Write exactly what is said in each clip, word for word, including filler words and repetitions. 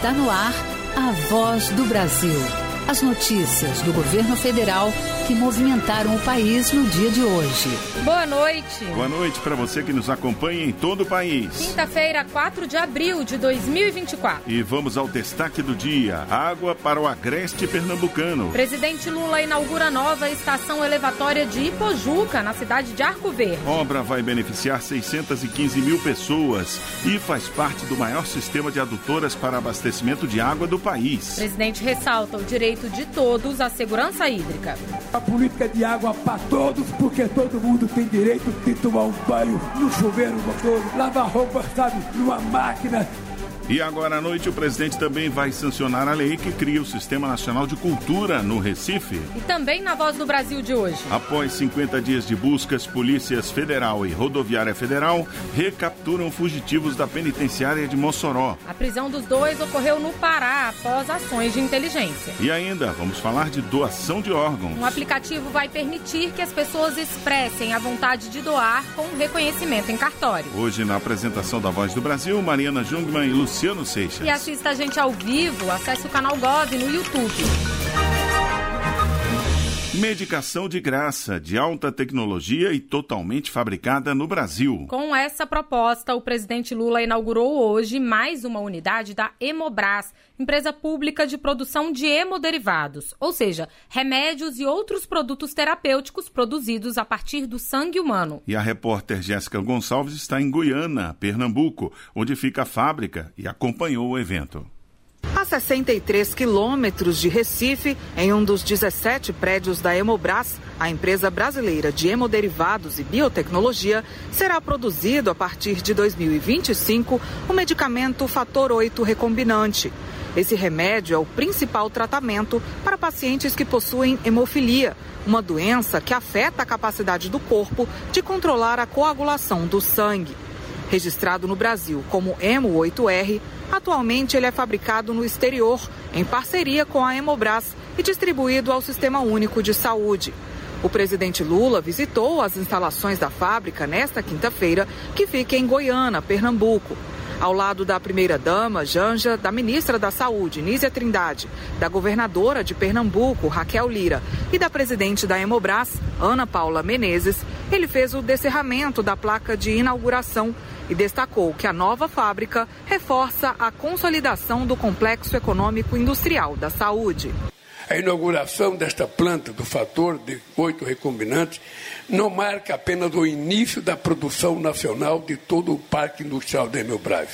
Está no ar a Voz do Brasil. As notícias do governo federal que movimentaram o país no dia de hoje. Boa noite. Boa noite para você que nos acompanha em todo o país. Quinta-feira, quatro de abril de dois mil e vinte e quatro. E vamos ao destaque do dia. Água para o agreste pernambucano. Presidente Lula inaugura nova estação elevatória de Ipojuca, na cidade de Arco Verde. Obra vai beneficiar seiscentas e quinze mil pessoas e faz parte do maior sistema de adutoras para abastecimento de água do país. Presidente ressalta o direito de todos à segurança hídrica. A política de água para todos, porque todo mundo tem direito de tomar um banho no chuveiro motor, lavar roupa, sabe, numa máquina. E agora à noite o presidente também vai sancionar a lei que cria o Sistema Nacional de Cultura no Recife. E também na Voz do Brasil de hoje. Após cinquenta dias de buscas, polícias federal e rodoviária federal recapturam fugitivos da penitenciária de Mossoró. A prisão dos dois ocorreu no Pará após ações de inteligência. E ainda vamos falar de doação de órgãos. Um aplicativo vai permitir que as pessoas expressem a vontade de doar com reconhecimento em cartório. Hoje na apresentação da Voz do Brasil, Mariana Jungmann e Luciano Luciano Seixas. E assista a gente ao vivo, acesse o canal Gov no YouTube. Medicação de graça, de alta tecnologia e totalmente fabricada no Brasil. Com essa proposta, o presidente Lula inaugurou hoje mais uma unidade da Hemobras, empresa pública de produção de hemoderivados, ou seja, remédios e outros produtos terapêuticos produzidos a partir do sangue humano. E a repórter Jéssica Gonçalves está em Goiânia, Pernambuco, onde fica a fábrica e acompanhou o evento. A sessenta e três quilômetros de Recife, em um dos dezessete prédios da Hemobras, a empresa brasileira de hemoderivados e biotecnologia, será produzido a partir de dois mil e vinte e cinco o medicamento Fator oito recombinante. Esse remédio é o principal tratamento para pacientes que possuem hemofilia, uma doença que afeta a capacidade do corpo de controlar a coagulação do sangue. Registrado no Brasil como Hemo oito R, atualmente ele é fabricado no exterior, em parceria com a Hemobras e distribuído ao Sistema Único de Saúde. O presidente Lula visitou as instalações da fábrica nesta quinta-feira, que fica em Goiânia, Pernambuco. Ao lado da primeira-dama, Janja, da ministra da Saúde, Nízia Trindade, da governadora de Pernambuco, Raquel Lira, e da presidente da Hemobras, Ana Paula Menezes, ele fez o descerramento da placa de inauguração e destacou que a nova fábrica reforça a consolidação do complexo econômico industrial da saúde. A inauguração desta planta do fator de oito recombinantes não marca apenas o início da produção nacional de todo o parque industrial da Hemobras.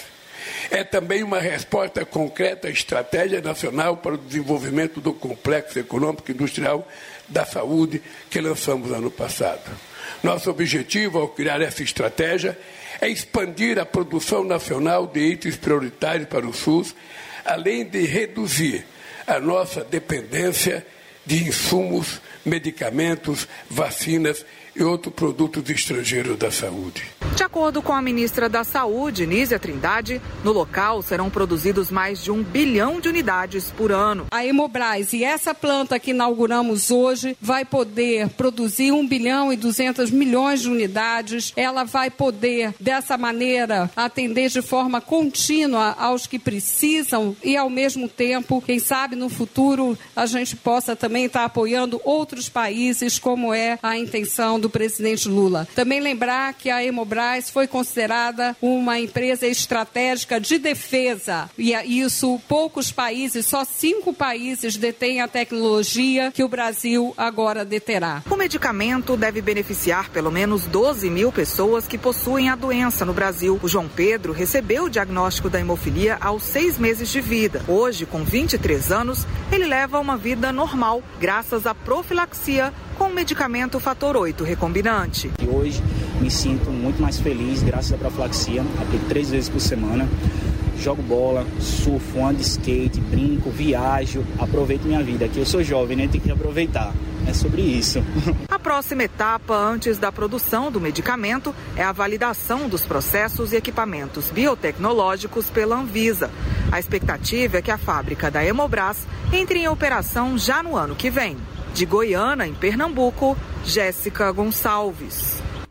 É também uma resposta concreta à estratégia nacional para o desenvolvimento do complexo econômico industrial da saúde que lançamos ano passado. Nosso objetivo ao criar essa estratégia é expandir a produção nacional de itens prioritários para o SUS, além de reduzir a nossa dependência de insumos, medicamentos, vacinas e outros produtos estrangeiros da saúde. De acordo com a ministra da Saúde, Nízia Trindade, no local serão produzidos mais de um bilhão de unidades por ano. A Hemobras e essa planta que inauguramos hoje vai poder produzir um bilhão e duzentos milhões de unidades. Ela vai poder, dessa maneira, atender de forma contínua aos que precisam e, ao mesmo tempo, quem sabe no futuro a gente possa também estar apoiando outros países, como é a intenção do presidente Lula. Também lembrar que a Hemobras foi considerada uma empresa estratégica de defesa e isso poucos países, só cinco países detêm a tecnologia que o Brasil agora deterá. O medicamento deve beneficiar pelo menos doze mil pessoas que possuem a doença no Brasil. O João Pedro recebeu o diagnóstico da hemofilia aos seis meses de vida. Hoje, com vinte e três anos, ele leva uma vida normal, graças à profilaxia com o medicamento Fator oito recombinante. E hoje me sinto muito mais feliz graças à profilaxia. Aplico três vezes por semana. Jogo bola, surfo, ando de skate, brinco, viajo, aproveito minha vida. Aqui eu sou jovem, né? Tem que aproveitar. É sobre isso. A próxima etapa antes da produção do medicamento é a validação dos processos e equipamentos biotecnológicos pela Anvisa. A expectativa é que a fábrica da Hemobras entre em operação já no ano que vem. De Goiânia, em Pernambuco, Jéssica Gonçalves.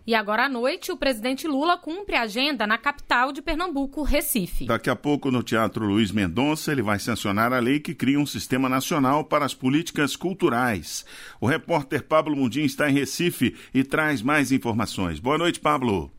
E agora à noite, o presidente Lula cumpre a agenda na capital de Pernambuco, Recife. Daqui a pouco, no Teatro Luiz Mendonça, ele vai sancionar a lei que cria um sistema nacional para as políticas culturais. O repórter Pablo Mundim está em Recife e traz mais informações. Boa noite, Pablo.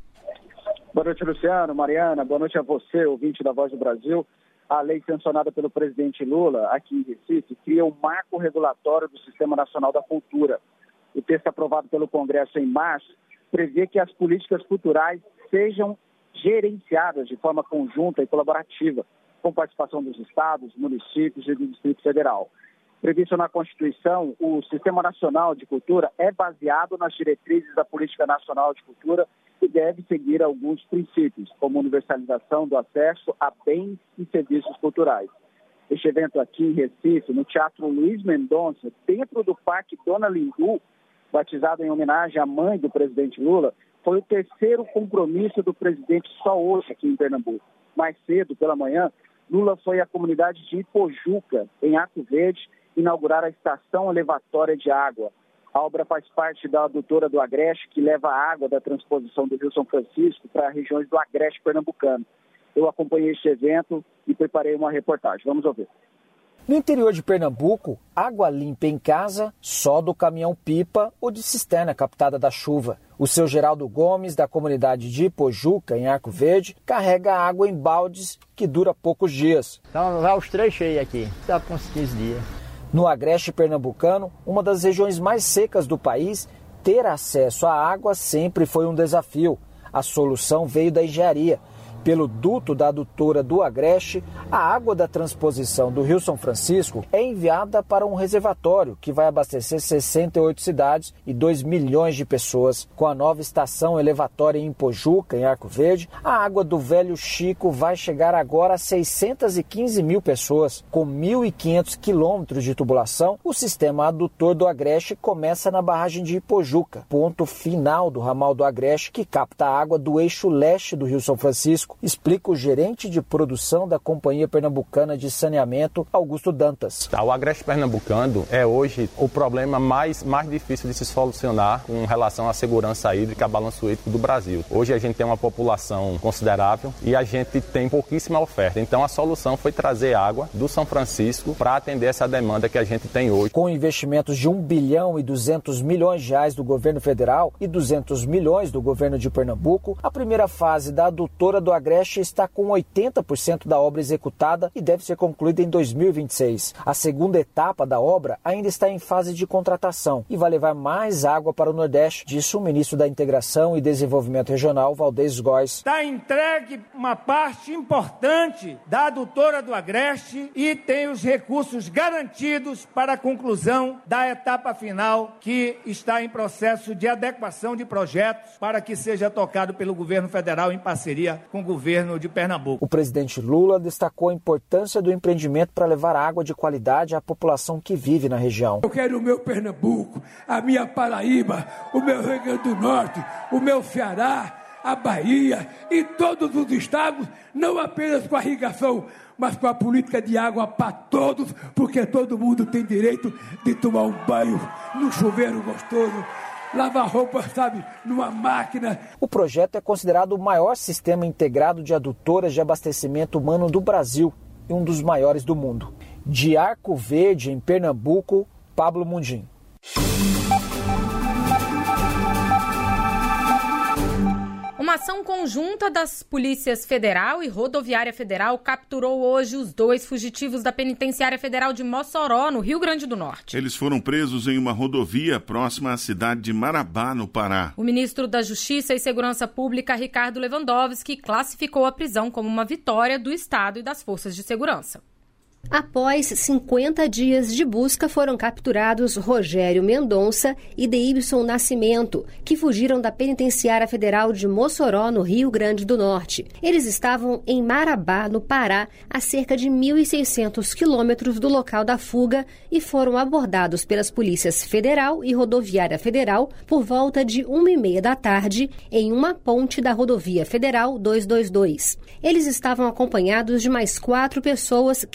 Boa noite, Luciano, Mariana. Boa noite a você, ouvinte da Voz do Brasil. A lei sancionada pelo presidente Lula, aqui em Recife, cria um marco regulatório do Sistema Nacional da Cultura. O texto aprovado pelo Congresso em março prevê que as políticas culturais sejam gerenciadas de forma conjunta e colaborativa, com participação dos estados, municípios e do Distrito Federal. Previsto na Constituição, o Sistema Nacional de Cultura é baseado nas diretrizes da Política Nacional de Cultura e deve seguir alguns princípios, como universalização do acesso a bens e serviços culturais. Este evento aqui em Recife, no Teatro Luiz Mendonça, dentro do Parque Dona Lindu, batizado em homenagem à mãe do presidente Lula, foi o terceiro compromisso do presidente só hoje aqui em Pernambuco. Mais cedo, pela manhã, Lula foi à comunidade de Ipojuca, em Arco Verde, inaugurar a estação elevatória de água. A obra faz parte da adutora do Agreste, que leva a água da transposição do Rio São Francisco para regiões do Agreste pernambucano. Eu acompanhei este evento e preparei uma reportagem. Vamos ouvir. No interior de Pernambuco, água limpa em casa só do caminhão-pipa ou de cisterna captada da chuva. O seu Geraldo Gomes, da comunidade de Ipojuca, em Arco Verde, carrega água em baldes que dura poucos dias. Então vai os três cheios aqui, dá para uns quinze dias. No Agreste pernambucano, uma das regiões mais secas do país, ter acesso à água sempre foi um desafio. A solução veio da engenharia. Pelo duto da adutora do Agreste, a água da transposição do Rio São Francisco é enviada para um reservatório que vai abastecer sessenta e oito cidades e dois milhões de pessoas. Com a nova estação elevatória em Ipojuca, em Arco Verde, a água do Velho Chico vai chegar agora a seiscentas e quinze mil pessoas. Com mil e quinhentos quilômetros de tubulação, o sistema adutor do Agreste começa na barragem de Ipojuca, ponto final do ramal do Agreste que capta a água do eixo leste do Rio São Francisco, explica o gerente de produção da Companhia Pernambucana de Saneamento, Augusto Dantas. O Agreste Pernambucano é hoje o problema mais, mais difícil de se solucionar com relação à segurança hídrica, balanço hídrico do Brasil. Hoje a gente tem uma população considerável e a gente tem pouquíssima oferta. Então a solução foi trazer água do São Francisco para atender essa demanda que a gente tem hoje. Com investimentos de um bilhão e duzentos milhões de reais do governo federal e duzentos milhões do governo de Pernambuco, a primeira fase da adutora do Agreste está com oitenta por cento da obra executada e deve ser concluída em dois mil e vinte e seis. A segunda etapa da obra ainda está em fase de contratação e vai levar mais água para o Nordeste, disse o ministro da Integração e Desenvolvimento Regional, Valdez Góes. Está entregue uma parte importante da adutora do Agreste e tem os recursos garantidos para a conclusão da etapa final, que está em processo de adequação de projetos para que seja tocado pelo governo federal em parceria com o governo de Pernambuco. O presidente Lula destacou a importância do empreendimento para levar água de qualidade à população que vive na região. Eu quero o meu Pernambuco, a minha Paraíba, o meu Rio Grande do Norte, o meu Ceará, a Bahia e todos os estados, não apenas com a irrigação, mas com a política de água para todos, porque todo mundo tem direito de tomar um banho num chuveiro gostoso, lavar roupa, sabe, numa máquina. O projeto é considerado o maior sistema integrado de adutoras de abastecimento humano do Brasil e um dos maiores do mundo. De Arco Verde, em Pernambuco, Pablo Mundim. Uma ação conjunta das Polícias Federal e Rodoviária Federal capturou hoje os dois fugitivos da Penitenciária Federal de Mossoró, no Rio Grande do Norte. Eles foram presos em uma rodovia próxima à cidade de Marabá, no Pará. O ministro da Justiça e Segurança Pública, Ricardo Lewandowski, classificou a prisão como uma vitória do Estado e das forças de segurança. Após cinquenta dias de busca, foram capturados Rogério Mendonça e Deibson Nascimento, que fugiram da Penitenciária Federal de Mossoró, no Rio Grande do Norte. Eles estavam em Marabá, no Pará, a cerca de mil e seiscentos quilômetros do local da fuga e foram abordados pelas polícias Federal e Rodoviária Federal por volta de uma e meia da tarde em uma ponte da Rodovia Federal duzentos e vinte e dois. Eles estavam acompanhados de mais quatro pessoas que também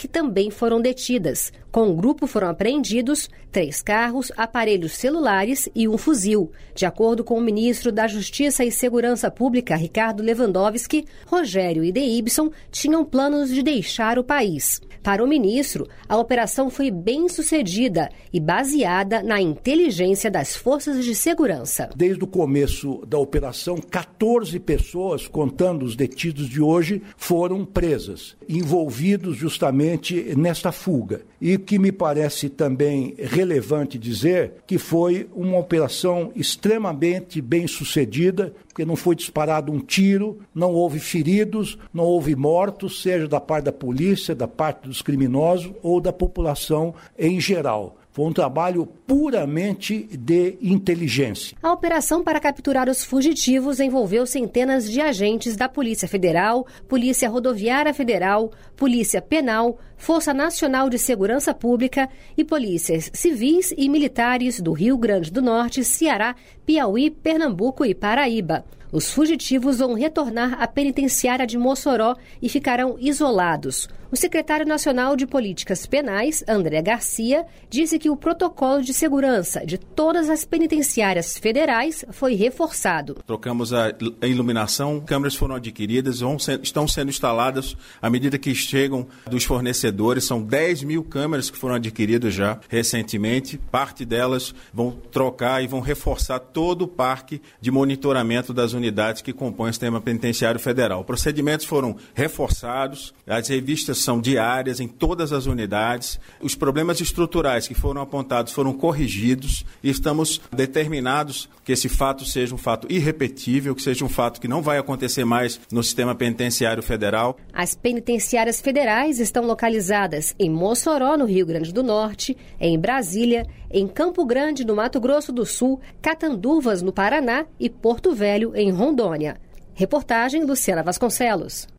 também foram detidas. Com o grupo foram apreendidos três carros, aparelhos celulares e um fuzil. De acordo com o ministro da Justiça e Segurança Pública, Ricardo Lewandowski, Rogério e Deíbson tinham planos de deixar o país. Para o ministro, a operação foi bem sucedida e baseada na inteligência das forças de segurança. Desde o começo da operação, quatorze pessoas, contando os detidos de hoje, foram presas, envolvidos justamente nesta fuga. E o que me parece também relevante dizer que foi uma operação extremamente bem sucedida, porque não foi disparado um tiro, não houve feridos, não houve mortos, seja da parte da polícia, da parte dos criminosos ou da população em geral. Foi um trabalho puramente de inteligência. A operação para capturar os fugitivos envolveu centenas de agentes da Polícia Federal, Polícia Rodoviária Federal, Polícia Penal, Força Nacional de Segurança Pública e polícias civis e militares do Rio Grande do Norte, Ceará, Piauí, Pernambuco e Paraíba. Os fugitivos vão retornar à penitenciária de Mossoró e ficarão isolados. O secretário nacional de Políticas Penais, André Garcia, disse que o protocolo de segurança de todas as penitenciárias federais foi reforçado. Trocamos a iluminação, câmeras foram adquiridas, vão ser, estão sendo instaladas à medida que chegam dos fornecedores. São dez mil câmeras que foram adquiridas já recentemente. Parte delas vão trocar e vão reforçar todo o parque de monitoramento das unidades que compõem o sistema penitenciário federal. Procedimentos foram reforçados, as revistas são diárias em todas as unidades. Os problemas estruturais que foram apontados foram corrigidos e estamos determinados que esse fato seja um fato irrepetível, que seja um fato que não vai acontecer mais no sistema penitenciário federal. As penitenciárias federais estão localizadas em Mossoró, no Rio Grande do Norte, em Brasília, em Campo Grande, no Mato Grosso do Sul, Catanduvas, no Paraná e Porto Velho, em Rondônia. Reportagem Luciana Vasconcelos.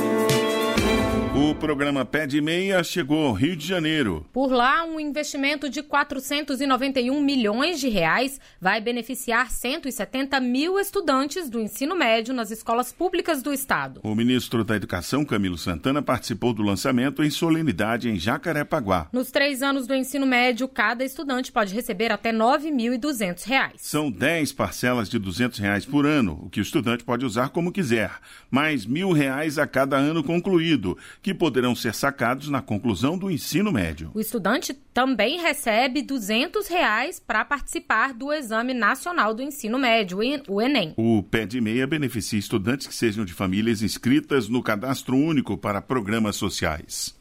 O programa Pé de Meia chegou ao Rio de Janeiro. Por lá, um investimento de quatrocentos e noventa e um milhões de reais vai beneficiar cento e setenta mil estudantes do ensino médio nas escolas públicas do estado. O ministro da Educação, Camilo Santana, participou do lançamento em solenidade em Jacarepaguá. Nos três anos do ensino médio, cada estudante pode receber até nove mil e duzentos reais. São dez parcelas de duzentos reais por ano, o que o estudante pode usar como quiser, mais mil reais a cada ano concluído, que poderão ser sacados na conclusão do ensino médio. O estudante também recebe duzentos reais para participar do Exame Nacional do Ensino Médio, o Enem. O Pé de Meia beneficia estudantes que sejam de famílias inscritas no Cadastro Único para Programas Sociais.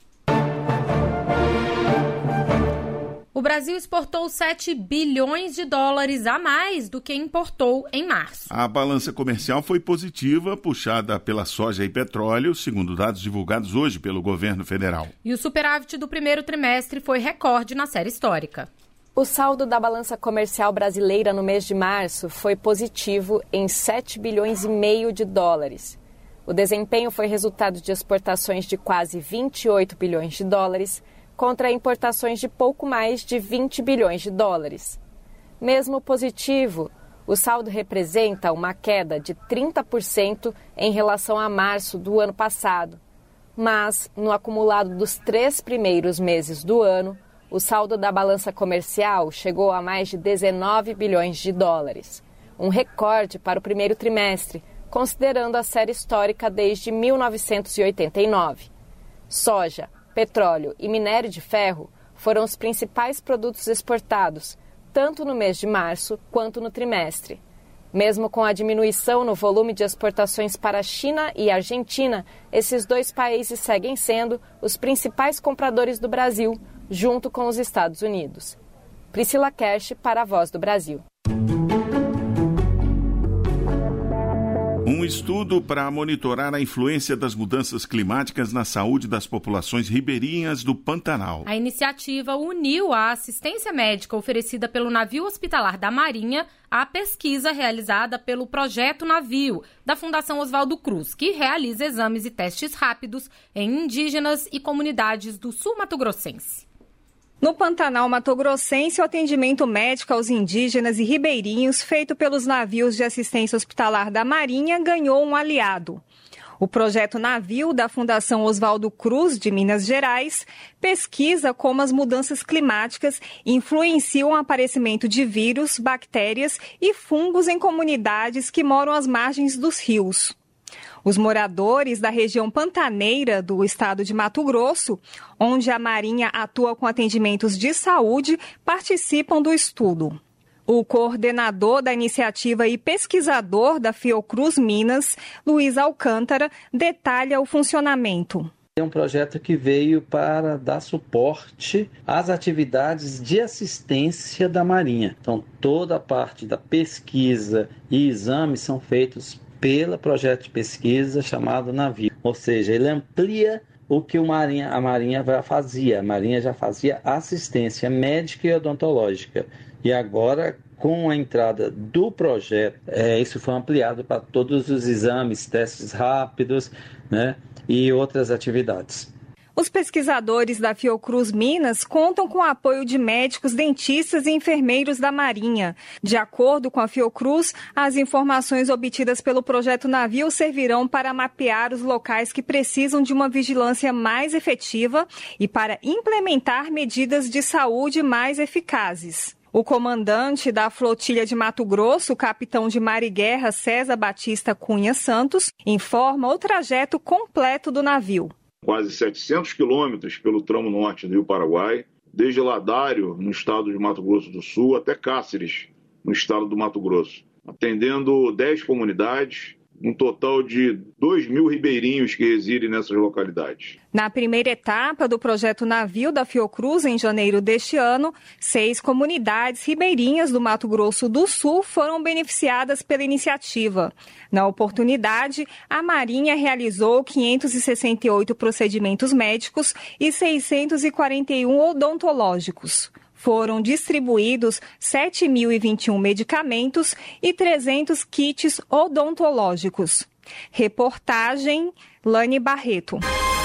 O Brasil exportou sete bilhões de dólares a mais do que importou em março. A balança comercial foi positiva, puxada pela soja e petróleo, segundo dados divulgados hoje pelo governo federal. E o superávit do primeiro trimestre foi recorde na série histórica. O saldo da balança comercial brasileira no mês de março foi positivo em sete bilhões e meio de dólares. O desempenho foi resultado de exportações de quase vinte e oito bilhões de dólares, contra importações de pouco mais de vinte bilhões de dólares. Mesmo positivo, o saldo representa uma queda de trinta por cento em relação a março do ano passado. Mas, no acumulado dos três primeiros meses do ano, o saldo da balança comercial chegou a mais de dezenove bilhões de dólares, um recorde para o primeiro trimestre, considerando a série histórica desde mil novecentos e oitenta e nove. Soja, petróleo e minério de ferro foram os principais produtos exportados, tanto no mês de março quanto no trimestre. Mesmo com a diminuição no volume de exportações para a China e a Argentina, esses dois países seguem sendo os principais compradores do Brasil, junto com os Estados Unidos. Priscila Kersh para a Voz do Brasil. Um estudo para monitorar a influência das mudanças climáticas na saúde das populações ribeirinhas do Pantanal. A iniciativa uniu a assistência médica oferecida pelo navio hospitalar da Marinha à pesquisa realizada pelo Projeto Navio, da Fundação Oswaldo Cruz, que realiza exames e testes rápidos em indígenas e comunidades do sul mato-grossense. No Pantanal Mato-Grossense, o atendimento médico aos indígenas e ribeirinhos feito pelos navios de assistência hospitalar da Marinha ganhou um aliado. O projeto Navio da Fundação Oswaldo Cruz, de Minas Gerais, pesquisa como as mudanças climáticas influenciam o aparecimento de vírus, bactérias e fungos em comunidades que moram às margens dos rios. Os moradores da região pantaneira do estado de Mato Grosso, onde a Marinha atua com atendimentos de saúde, participam do estudo. O coordenador da iniciativa e pesquisador da Fiocruz Minas, Luiz Alcântara, detalha o funcionamento. É um projeto que veio para dar suporte às atividades de assistência da Marinha. Então, toda a parte da pesquisa e exames são feitos pelo projeto de pesquisa chamado Navio. Ou seja, ele amplia o que o Marinha, a Marinha já fazia. A Marinha já fazia assistência médica e odontológica. E agora, com a entrada do projeto, é, isso foi ampliado para todos os exames, testes rápidos, né, e outras atividades. Os pesquisadores da Fiocruz Minas contam com o apoio de médicos, dentistas e enfermeiros da Marinha. De acordo com a Fiocruz, as informações obtidas pelo projeto Navio servirão para mapear os locais que precisam de uma vigilância mais efetiva e para implementar medidas de saúde mais eficazes. O comandante da flotilha de Mato Grosso, o capitão de mar e guerra César Batista Cunha Santos, informa o trajeto completo do navio. Quase setecentos quilômetros pelo tramo norte do Rio Paraguai, desde Ladário, no estado de Mato Grosso do Sul, até Cáceres, no estado do Mato Grosso, atendendo dez comunidades, um total de dois mil ribeirinhos que residem nessas localidades. Na primeira etapa do projeto Navio da Fiocruz, em janeiro deste ano, seis comunidades ribeirinhas do Mato Grosso do Sul foram beneficiadas pela iniciativa. Na oportunidade, a Marinha realizou quinhentos e sessenta e oito procedimentos médicos e seiscentos e quarenta e um odontológicos. Foram distribuídos sete mil e vinte e um medicamentos e trezentos kits odontológicos. Reportagem Lani Barreto.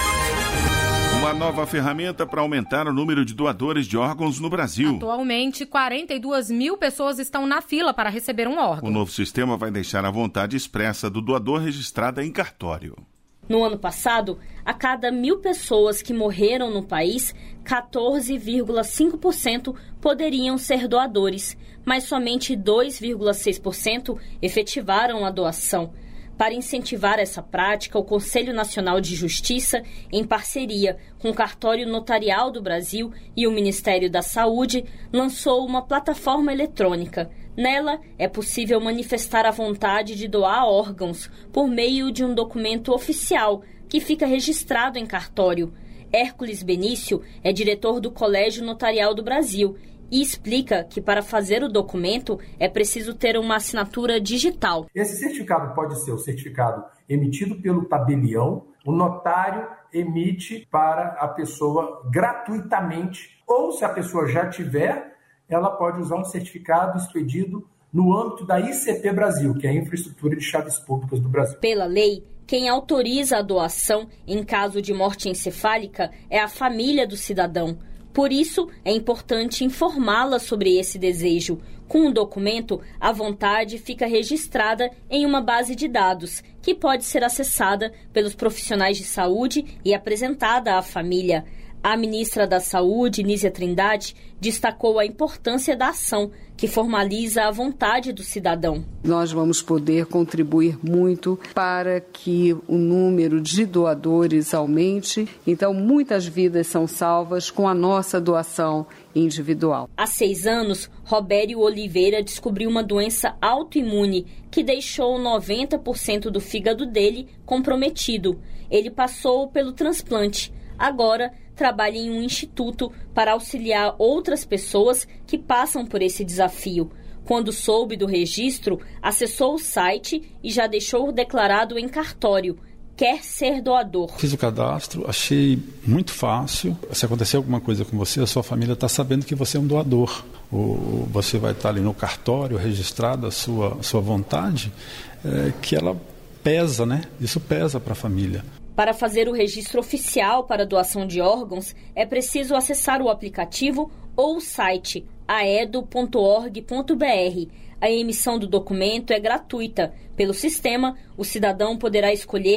Uma nova ferramenta para aumentar o número de doadores de órgãos no Brasil. Atualmente, quarenta e duas mil pessoas estão na fila para receber um órgão. O novo sistema vai deixar a vontade expressa do doador registrada em cartório. No ano passado, a cada mil pessoas que morreram no país, quatorze vírgula cinco por cento poderiam ser doadores, mas somente dois vírgula seis por cento efetivaram a doação. Para incentivar essa prática, o Conselho Nacional de Justiça, em parceria com o Cartório Notarial do Brasil e o Ministério da Saúde, lançou uma plataforma eletrônica. Nela, é possível manifestar a vontade de doar órgãos por meio de um documento oficial que fica registrado em cartório. Hércules Benício é diretor do Colégio Notarial do Brasil e explica que para fazer o documento é preciso ter uma assinatura digital. Esse certificado pode ser o certificado emitido pelo tabelião, o notário emite para a pessoa gratuitamente, ou se a pessoa já tiver, ela pode usar um certificado expedido no âmbito da I C P Brasil, que é a Infraestrutura de Chaves Públicas do Brasil. Pela lei, quem autoriza a doação em caso de morte encefálica é a família do cidadão. Por isso, é importante informá-la sobre esse desejo. Com o documento, a vontade fica registrada em uma base de dados, que pode ser acessada pelos profissionais de saúde e apresentada à família. A ministra da Saúde, Nízia Trindade, destacou a importância da ação, que formaliza a vontade do cidadão. Nós vamos poder contribuir muito para que o número de doadores aumente. Então, muitas vidas são salvas com a nossa doação individual. Há seis anos, Robério Oliveira descobriu uma doença autoimune que deixou noventa por cento do fígado dele comprometido. Ele passou pelo transplante. Agora, trabalha em um instituto para auxiliar outras pessoas que passam por esse desafio. Quando soube do registro, acessou o site e já deixou declarado em cartório. Quer ser doador. Fiz o cadastro, achei muito fácil. Se acontecer alguma coisa com você, a sua família está sabendo que você é um doador. Ou você vai estar ali no cartório, registrado a sua, a sua vontade, é, que ela pesa, né? Isso pesa para a família. Para fazer o registro oficial para doação de órgãos, é preciso acessar o aplicativo ou o site aedo ponto org ponto br. A emissão do documento é gratuita. Pelo sistema, o cidadão poderá escolher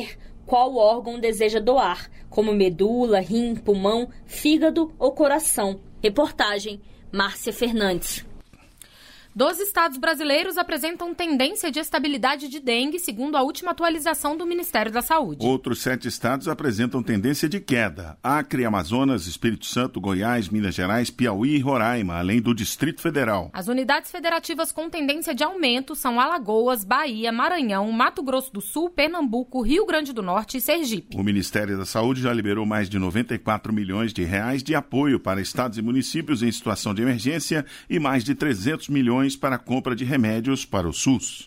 qual órgão deseja doar, como medula, rim, pulmão, fígado ou coração. Reportagem Márcia Fernandes. Doze estados brasileiros apresentam tendência de estabilidade de dengue, segundo a última atualização do Ministério da Saúde. Outros sete estados apresentam tendência de queda: Acre, Amazonas, Espírito Santo, Goiás, Minas Gerais, Piauí e Roraima, além do Distrito Federal. As unidades federativas com tendência de aumento são Alagoas, Bahia, Maranhão, Mato Grosso do Sul, Pernambuco, Rio Grande do Norte e Sergipe. O Ministério da Saúde já liberou mais de noventa e quatro milhões de reais de apoio para estados e municípios em situação de emergência e mais de trezentos milhões para a compra de remédios para o SUS.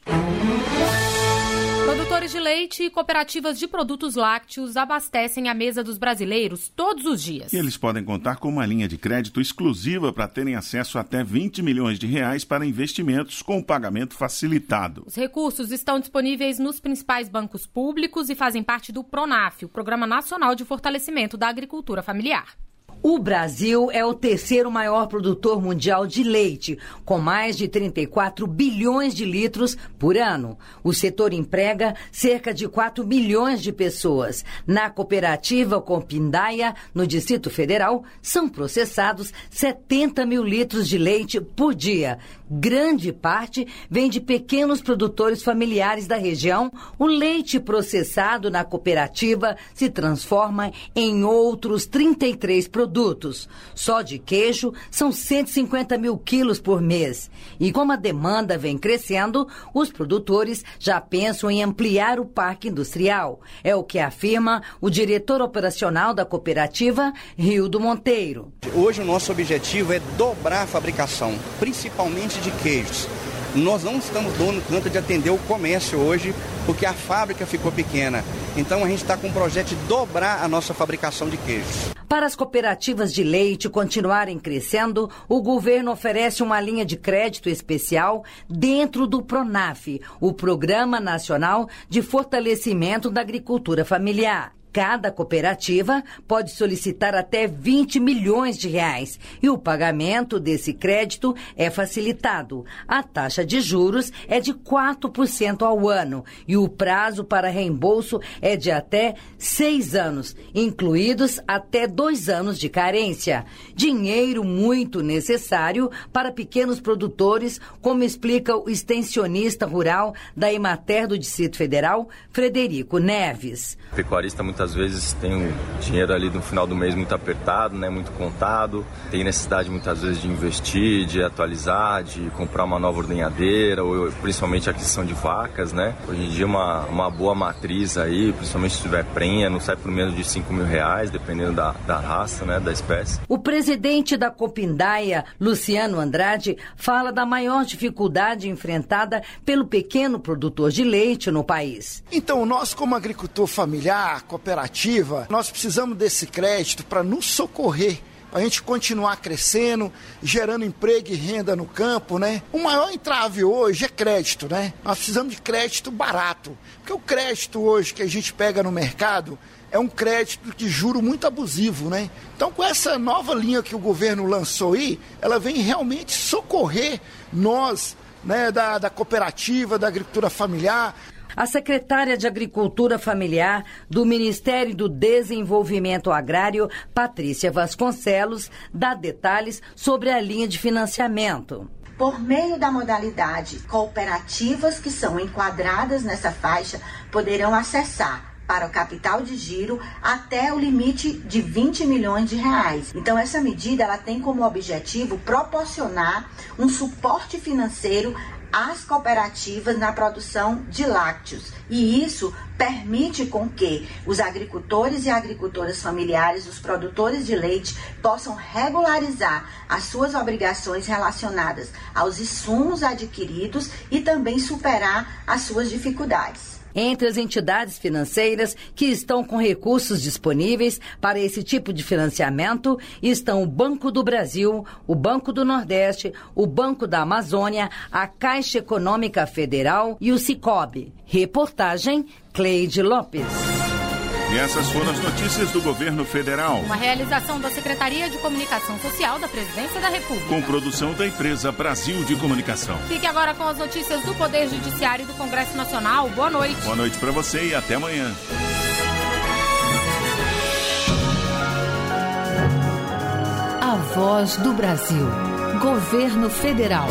Produtores de leite e cooperativas de produtos lácteos abastecem a mesa dos brasileiros todos os dias. E eles podem contar com uma linha de crédito exclusiva para terem acesso a até vinte milhões de reais para investimentos com pagamento facilitado. Os recursos estão disponíveis nos principais bancos públicos e fazem parte do PRONAF, o Programa Nacional de Fortalecimento da Agricultura Familiar. O Brasil é o terceiro maior produtor mundial de leite, com mais de trinta e quatro bilhões de litros por ano. O setor emprega cerca de quatro milhões de pessoas. Na cooperativa Compindaia, no Distrito Federal, são processados setenta mil litros de leite por dia. Grande parte vem de pequenos produtores familiares da região. O leite processado na cooperativa se transforma em outros trinta e três produtos. Produtos. Só de queijo são cento e cinquenta mil quilos por mês. E como a demanda vem crescendo, os produtores já pensam em ampliar o parque industrial. É o que afirma o diretor operacional da cooperativa, Rildo Monteiro. Hoje o nosso objetivo é dobrar a fabricação, principalmente de queijos. Nós não estamos dando conta de atender o comércio hoje, porque a fábrica ficou pequena. Então a gente está com um projeto de dobrar a nossa fabricação de queijos. Para as cooperativas de leite continuarem crescendo, o governo oferece uma linha de crédito especial dentro do PRONAF, o Programa Nacional de Fortalecimento da Agricultura Familiar. Cada cooperativa pode solicitar até vinte milhões de reais e o pagamento desse crédito é facilitado. A taxa de juros é de quatro por cento ao ano e o prazo para reembolso é de até seis anos, incluídos até dois anos de carência. Dinheiro muito necessário para pequenos produtores, como explica o extensionista rural da Emater do Distrito Federal, Frederico Neves. O pecuarista muitas Às vezes tem o dinheiro ali no final do mês muito apertado, né, muito contado, tem necessidade muitas vezes de investir, de atualizar, de comprar uma nova ordenhadeira, ou principalmente a aquisição de vacas, né? Hoje em dia uma, uma boa matriz aí, principalmente se tiver prenha, não sai por menos de cinco mil reais, dependendo da, da raça, né, da espécie. O presidente da Compindaia, Luciano Andrade, fala da maior dificuldade enfrentada pelo pequeno produtor de leite no país. Então, nós como agricultor familiar, cooperativa, nós precisamos desse crédito para nos socorrer, para a gente continuar crescendo, gerando emprego e renda no campo, né? O maior entrave hoje é crédito, né? Nós precisamos de crédito barato, porque o crédito hoje que a gente pega no mercado é um crédito de juro muito abusivo, né? Então, com essa nova linha que o governo lançou aí, ela vem realmente socorrer nós, né, da, da cooperativa, da agricultura familiar. A secretária de Agricultura Familiar do Ministério do Desenvolvimento Agrário, Patrícia Vasconcelos, dá detalhes sobre a linha de financiamento. Por meio da modalidade, cooperativas que são enquadradas nessa faixa poderão acessar para o capital de giro até o limite de vinte milhões de reais. Então, essa medida ela tem como objetivo proporcionar um suporte financeiro às cooperativas na produção de lácteos. E isso permite com que os agricultores e agricultoras familiares, os produtores de leite, possam regularizar as suas obrigações relacionadas aos insumos adquiridos e também superar as suas dificuldades. Entre as entidades financeiras que estão com recursos disponíveis para esse tipo de financiamento estão o Banco do Brasil, o Banco do Nordeste, o Banco da Amazônia, a Caixa Econômica Federal e o Sicob. Reportagem Cleide Lopes. E essas foram as notícias do governo federal. Uma realização da Secretaria de Comunicação Social da Presidência da República. Com produção da empresa Brasil de Comunicação. Fique agora com as notícias do Poder Judiciário e do Congresso Nacional. Boa noite. Boa noite para você e até amanhã. a voz do Brasil. Governo Federal.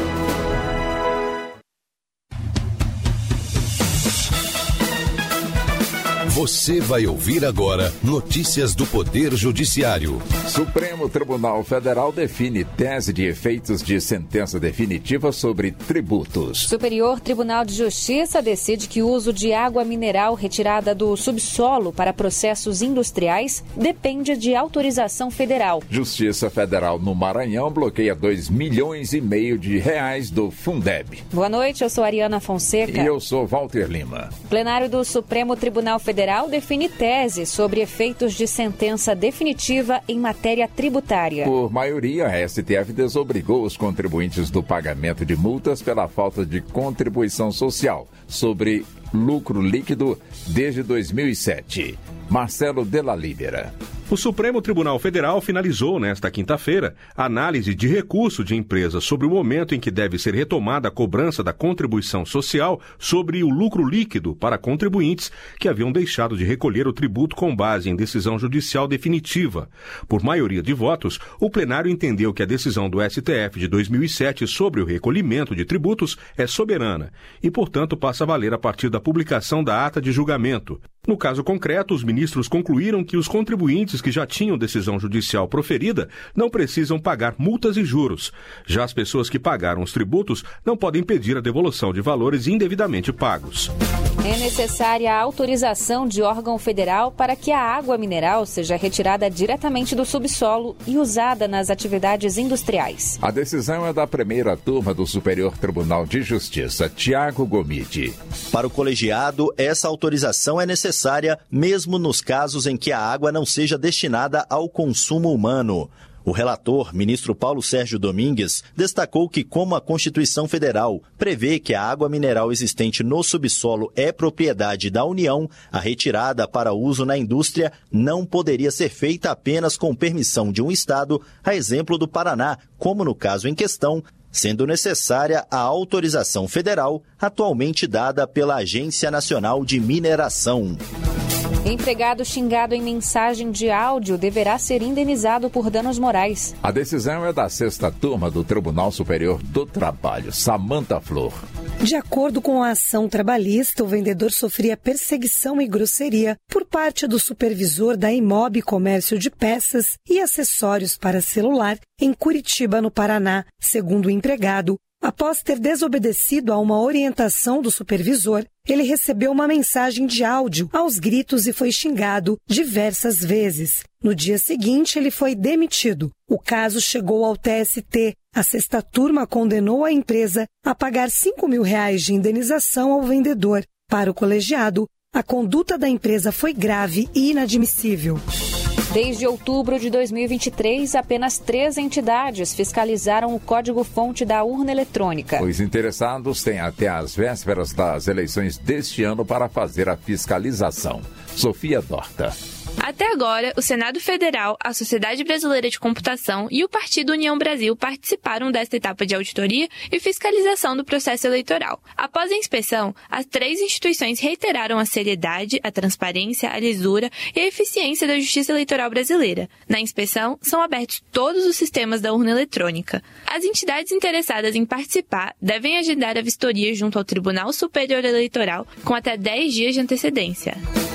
Você vai ouvir agora notícias do Poder Judiciário. Supremo Tribunal Federal define tese de efeitos de sentença definitiva sobre tributos. Superior Tribunal de Justiça decide que o uso de água mineral retirada do subsolo para processos industriais depende de autorização federal. Justiça Federal no Maranhão bloqueia dois milhões e meio de reais do Fundeb. Boa noite, eu sou Ariana Fonseca. E eu sou Walter Lima. O plenário do Supremo Tribunal Federal define tese sobre efeitos de sentença definitiva em matéria tributária. Por maioria, a S T F desobrigou os contribuintes do pagamento de multas pela falta de contribuição social sobre lucro líquido desde dois mil e sete. Marcelo Della Libera. O Supremo Tribunal Federal finalizou nesta quinta-feira a análise de recurso de empresas sobre o momento em que deve ser retomada a cobrança da contribuição social sobre o lucro líquido para contribuintes que haviam deixado de recolher o tributo com base em decisão judicial definitiva. Por maioria de votos, o plenário entendeu que a decisão do S T F de dois mil e sete sobre o recolhimento de tributos é soberana e, portanto, passa a valer a partir da publicação da ata de julgamento. No caso concreto, os ministros concluíram que os contribuintes que já tinham decisão judicial proferida não precisam pagar multas e juros. Já as pessoas que pagaram os tributos não podem pedir a devolução de valores indevidamente pagos. É necessária a autorização de órgão federal para que a água mineral seja retirada diretamente do subsolo e usada nas atividades industriais. A decisão é da primeira turma do Superior Tribunal de Justiça, Tiago Gomide. Para o colegiado, essa autorização é necessária mesmo nos casos em que a água não seja destinada ao consumo humano. O relator, ministro Paulo Sérgio Domingues, destacou que, como a Constituição Federal prevê que a água mineral existente no subsolo é propriedade da União, a retirada para uso na indústria não poderia ser feita apenas com permissão de um Estado, a exemplo do Paraná, como no caso em questão, sendo necessária a autorização federal, atualmente dada pela Agência Nacional de Mineração. Empregado xingado em mensagem de áudio deverá ser indenizado por danos morais. A decisão é da sexta turma do Tribunal Superior do Trabalho, Samanta Flor. De acordo com a ação trabalhista, o vendedor sofria perseguição e grosseria por parte do supervisor da Imob Comércio de Peças e Acessórios para Celular em Curitiba, no Paraná. Segundo o empregado, após ter desobedecido a uma orientação do supervisor, ele recebeu uma mensagem de áudio aos gritos e foi xingado diversas vezes. No dia seguinte, ele foi demitido. O caso chegou ao T S T. A sexta turma condenou a empresa a pagar cinco mil reais de indenização ao vendedor. Para o colegiado, a conduta da empresa foi grave e inadmissível. Desde outubro de dois mil e vinte e três, apenas três entidades fiscalizaram o código-fonte da urna eletrônica. Os interessados têm até as vésperas das eleições deste ano para fazer a fiscalização. Sofia Dorta. Até agora, o Senado Federal, a Sociedade Brasileira de Computação e o Partido União Brasil participaram desta etapa de auditoria e fiscalização do processo eleitoral. Após a inspeção, as três instituições reiteraram a seriedade, a transparência, a lisura e a eficiência da Justiça Eleitoral brasileira. Na inspeção, são abertos todos os sistemas da urna eletrônica. As entidades interessadas em participar devem agendar a vistoria junto ao Tribunal Superior Eleitoral com até dez dias de antecedência.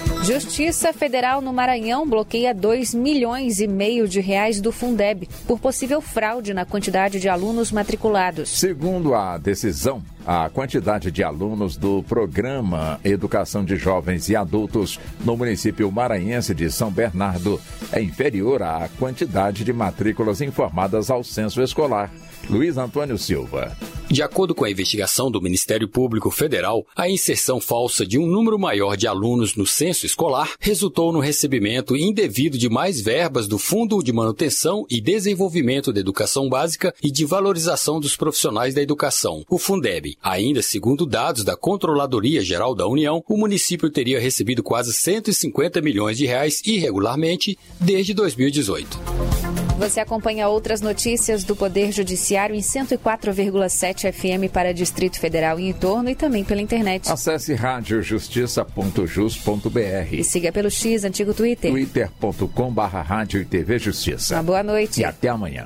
Justiça Federal no Maranhão bloqueia dois milhões e meio de reais do Fundeb por possível fraude na quantidade de alunos matriculados. Segundo a decisão, a quantidade de alunos do Programa Educação de Jovens e Adultos no município maranhense de São Bernardo é inferior à quantidade de matrículas informadas ao censo escolar. Luiz Antônio Silva. De acordo com a investigação do Ministério Público Federal, a inserção falsa de um número maior de alunos no censo escolar resultou no recebimento indevido de mais verbas do Fundo de Manutenção e Desenvolvimento da Educação Básica e de Valorização dos Profissionais da Educação, o Fundeb. Ainda segundo dados da Controladoria Geral da União, o município teria recebido quase cento e cinquenta milhões de reais irregularmente desde dois mil e dezoito. Você acompanha outras notícias do Poder Judiciário em cento e quatro vírgula sete F M para Distrito Federal e entorno e também pela internet. Acesse rádio justiça ponto jus ponto b r e siga pelo X, antigo Twitter. twitter ponto com barra rádio e T V Justiça. Uma boa noite. E até amanhã.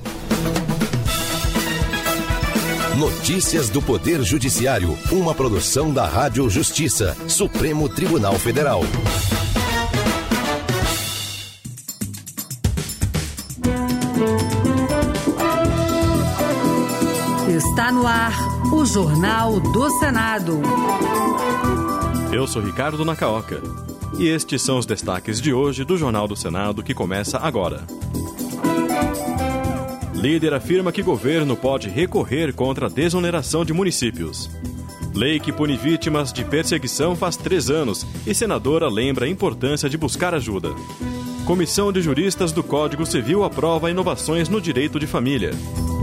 Notícias do Poder Judiciário, uma produção da Rádio Justiça, Supremo Tribunal Federal. Está no ar o Jornal do Senado. Eu sou Ricardo Nacaoca e estes são os destaques de hoje do Jornal do Senado que começa agora. Líder afirma que governo pode recorrer contra a desoneração de municípios. Lei que pune vítimas de perseguição faz três anos e senadora lembra a importância de buscar ajuda. Comissão de Juristas do Código Civil aprova inovações no direito de família.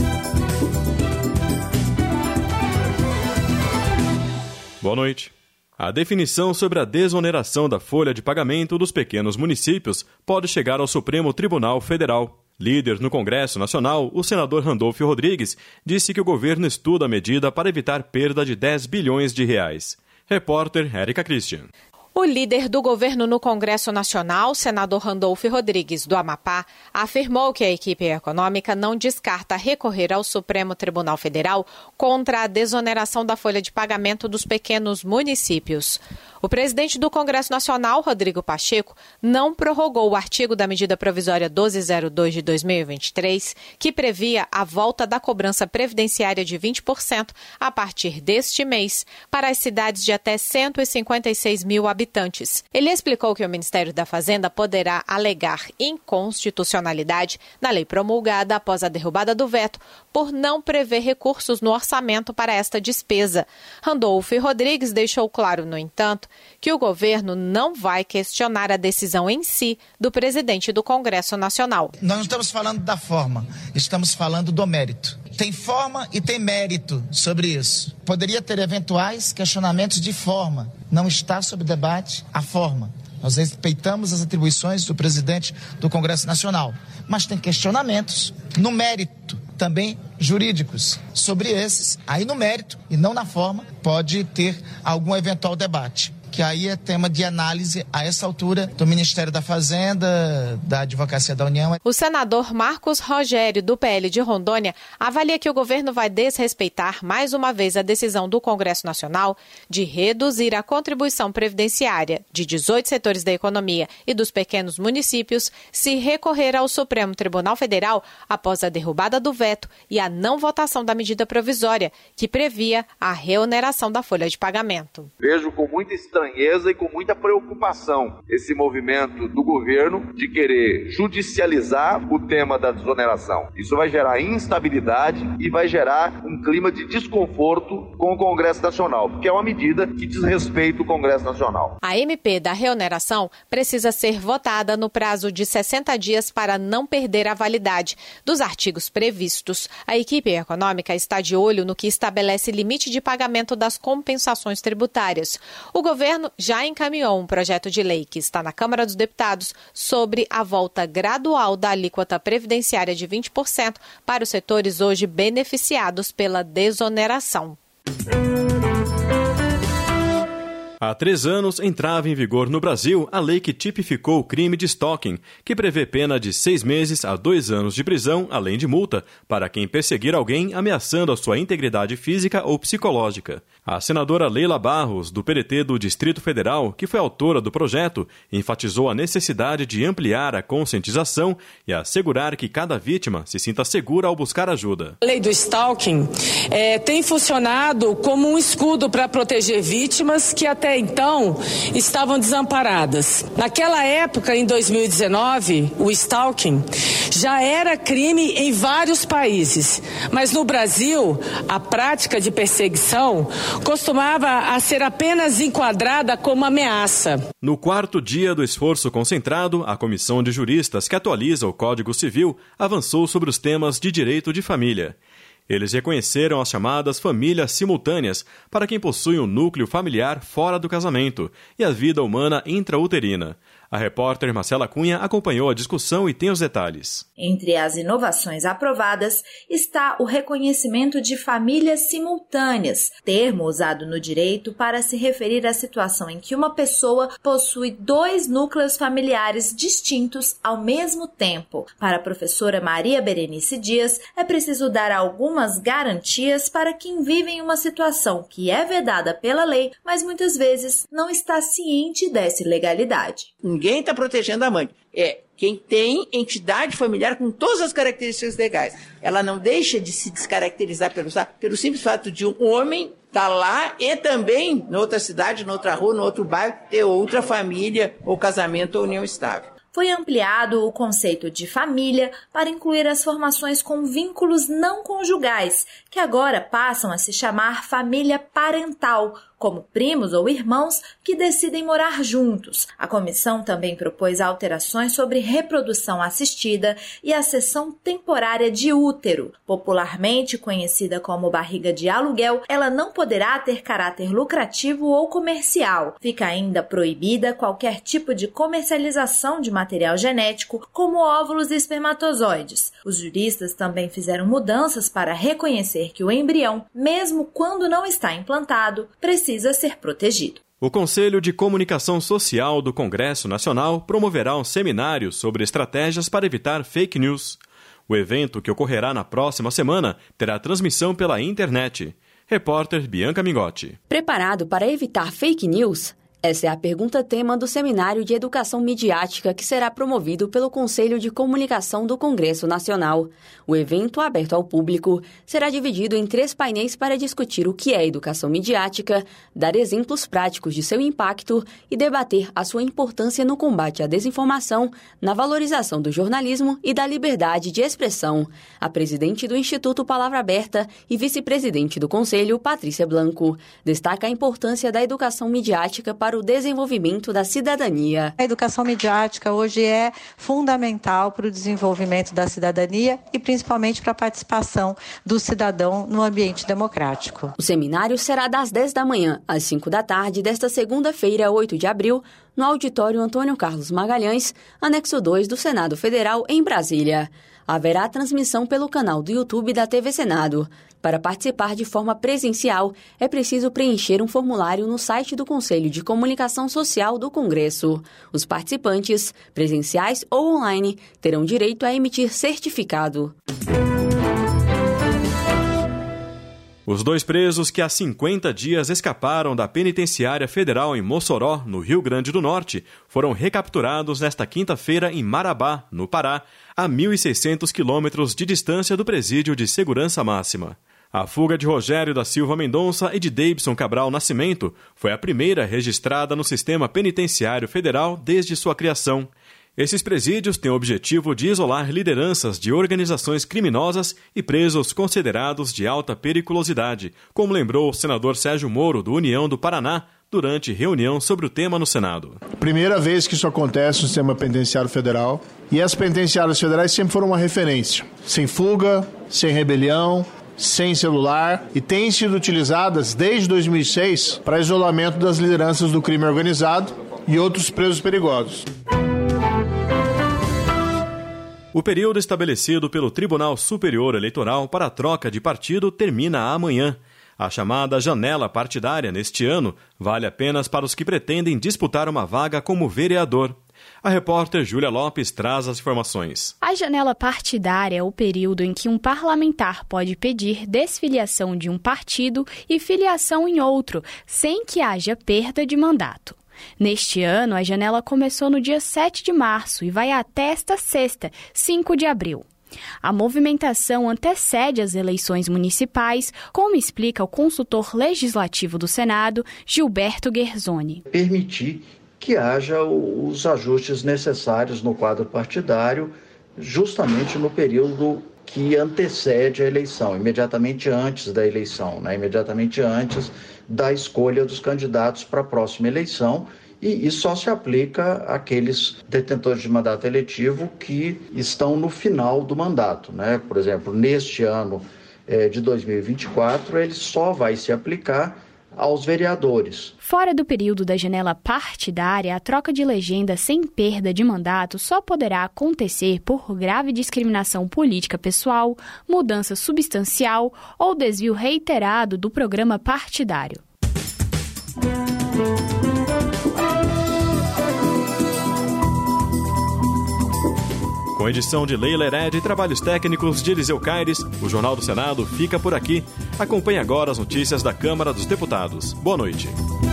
Boa noite. A definição sobre a desoneração da folha de pagamento dos pequenos municípios pode chegar ao Supremo Tribunal Federal. Líder no Congresso Nacional, o senador Randolfo Rodrigues disse que o governo estuda a medida para evitar perda de dez bilhões de reais. Repórter Érica Christian. O líder do governo no Congresso Nacional, senador Randolfo Rodrigues, do Amapá, afirmou que a equipe econômica não descarta recorrer ao Supremo Tribunal Federal contra a desoneração da folha de pagamento dos pequenos municípios. O presidente do Congresso Nacional, Rodrigo Pacheco, não prorrogou o artigo da medida provisória doze zero dois de dois mil e vinte e três, que previa a volta da cobrança previdenciária de vinte por cento a partir deste mês para as cidades de até cento e cinquenta e seis mil habitantes. Ele explicou que o Ministério da Fazenda poderá alegar inconstitucionalidade na lei promulgada após a derrubada do veto por não prever recursos no orçamento para esta despesa. Randolfo Rodrigues deixou claro, no entanto, que o governo não vai questionar a decisão em si do presidente do Congresso Nacional. Nós não estamos falando da forma, estamos falando do mérito. Tem forma e tem mérito sobre isso. Poderia ter eventuais questionamentos de forma. Não está sob debate a forma. Nós respeitamos as atribuições do presidente do Congresso Nacional, mas tem questionamentos no mérito, também jurídicos. Sobre esses, aí no mérito e não na forma, pode ter algum eventual debate, que aí é tema de análise a essa altura do Ministério da Fazenda, da Advocacia da União. O senador Marcos Rogério, do P L de Rondônia, avalia que o governo vai desrespeitar mais uma vez a decisão do Congresso Nacional de reduzir a contribuição previdenciária de dezoito setores da economia e dos pequenos municípios se recorrer ao Supremo Tribunal Federal após a derrubada do veto e a não votação da medida provisória, que previa a reoneração da folha de pagamento. Vejo com muita estranheza e com muita preocupação esse movimento do governo de querer judicializar o tema da desoneração. Isso vai gerar instabilidade e vai gerar um clima de desconforto com o Congresso Nacional, porque é uma medida que desrespeita o Congresso Nacional. A M P da reoneração precisa ser votada no prazo de sessenta dias para não perder a validade dos artigos previstos. A equipe econômica está de olho no que estabelece limite de pagamento das compensações tributárias. O governo já encaminhou um projeto de lei que está na Câmara dos Deputados sobre a volta gradual da alíquota previdenciária de vinte por cento para os setores hoje beneficiados pela desoneração. Há três anos entrava em vigor no Brasil a lei que tipificou o crime de stalking, que prevê pena de seis meses a dois anos de prisão, além de multa, para quem perseguir alguém ameaçando a sua integridade física ou psicológica. A senadora Leila Barros, do P D T do Distrito Federal, que foi autora do projeto, enfatizou a necessidade de ampliar a conscientização e assegurar que cada vítima se sinta segura ao buscar ajuda. A lei do stalking é, tem funcionado como um escudo para proteger vítimas que até então estavam desamparadas. Naquela época, em dois mil e dezenove, o stalking já era crime em vários países, mas no Brasil, a prática de perseguição costumava a ser apenas enquadrada como ameaça. No quarto dia do esforço concentrado, a Comissão de Juristas que atualiza o Código Civil avançou sobre os temas de direito de família. Eles reconheceram as chamadas famílias simultâneas para quem possui um núcleo familiar fora do casamento e a vida humana intrauterina. A repórter Marcela Cunha acompanhou a discussão e tem os detalhes. Entre as inovações aprovadas está o reconhecimento de famílias simultâneas, termo usado no direito para se referir à situação em que uma pessoa possui dois núcleos familiares distintos ao mesmo tempo. Para a professora Maria Berenice Dias, é preciso dar algumas garantias para quem vive em uma situação que é vedada pela lei, mas muitas vezes não está ciente dessa ilegalidade. Ninguém está protegendo a mãe. É quem tem entidade familiar com todas as características legais. Ela não deixa de se descaracterizar pelo, pelo simples fato de um homem estar lá e também, em outra cidade, em outra rua, em outro bairro, ter outra família, ou casamento, ou união estável. Foi ampliado o conceito de família para incluir as formações com vínculos não conjugais, que agora passam a se chamar família parental, como primos ou irmãos que decidem morar juntos. A comissão também propôs alterações sobre reprodução assistida e a cessão temporária de útero. Popularmente conhecida como barriga de aluguel, ela não poderá ter caráter lucrativo ou comercial. Fica ainda proibida qualquer tipo de comercialização de material genético, como óvulos e espermatozoides. Os juristas também fizeram mudanças para reconhecer que o embrião, mesmo quando não está implantado, precisa precisa ser protegido. O Conselho de Comunicação Social do Congresso Nacional promoverá um seminário sobre estratégias para evitar fake news. O evento, que ocorrerá na próxima semana, terá transmissão pela internet. Repórter Bianca Mingotti. Preparado para evitar fake news? Essa é a pergunta-tema do Seminário de Educação Midiática que será promovido pelo Conselho de Comunicação do Congresso Nacional. O evento, aberto ao público, será dividido em três painéis para discutir o que é educação midiática, dar exemplos práticos de seu impacto e debater a sua importância no combate à desinformação, na valorização do jornalismo e da liberdade de expressão. A presidente do Instituto Palavra Aberta e vice-presidente do Conselho, Patrícia Blanco, destaca a importância da educação midiática para para o desenvolvimento da cidadania. A educação midiática hoje é fundamental para o desenvolvimento da cidadania e principalmente para a participação do cidadão no ambiente democrático. O seminário será das dez da manhã às cinco da tarde desta segunda-feira, oito de abril, no auditório Antônio Carlos Magalhães, anexo dois do Senado Federal, em Brasília. Haverá transmissão pelo canal do YouTube da T V Senado. Para participar de forma presencial, é preciso preencher um formulário no site do Conselho de Comunicação Social do Congresso. Os participantes, presenciais ou online, terão direito a emitir certificado. Os dois presos que há cinquenta dias escaparam da penitenciária federal em Mossoró, no Rio Grande do Norte, foram recapturados nesta quinta-feira em Marabá, no Pará, a mil e seiscentos quilômetros de distância do presídio de segurança máxima. A fuga de Rogério da Silva Mendonça e de Deibson Cabral Nascimento foi a primeira registrada no sistema penitenciário federal desde sua criação. Esses presídios têm o objetivo de isolar lideranças de organizações criminosas e presos considerados de alta periculosidade, como lembrou o senador Sérgio Moro, do União do Paraná, durante reunião sobre o tema no Senado. Primeira vez que isso acontece no sistema penitenciário federal, e as penitenciárias federais sempre foram uma referência. Sem fuga, sem rebelião, sem celular, e têm sido utilizadas desde dois mil e seis para isolamento das lideranças do crime organizado e outros presos perigosos. O período estabelecido pelo Tribunal Superior Eleitoral para a troca de partido termina amanhã. A chamada janela partidária neste ano vale apenas para os que pretendem disputar uma vaga como vereador. A repórter Júlia Lopes traz as informações. A janela partidária é o período em que um parlamentar pode pedir desfiliação de um partido e filiação em outro, sem que haja perda de mandato. Neste ano, a janela começou no dia sete de março e vai até esta sexta, cinco de abril. A movimentação antecede as eleições municipais, como explica o consultor legislativo do Senado, Gilberto Guerzoni. Permitir que haja os ajustes necessários no quadro partidário, justamente no período que antecede a eleição, imediatamente antes da eleição, né? imediatamente antes da escolha dos candidatos para a próxima eleição, e isso só se aplica àqueles detentores de mandato eletivo que estão no final do mandato, né? Por exemplo, neste ano é, de dois mil e vinte e quatro, ele só vai se aplicar aos vereadores. Fora do período da janela partidária, a troca de legenda sem perda de mandato só poderá acontecer por grave discriminação política pessoal, mudança substancial ou desvio reiterado do programa partidário. Com edição de Leila Hered e trabalhos técnicos de Eliseu Caires, o Jornal do Senado fica por aqui. Acompanhe agora as notícias da Câmara dos Deputados. Boa noite.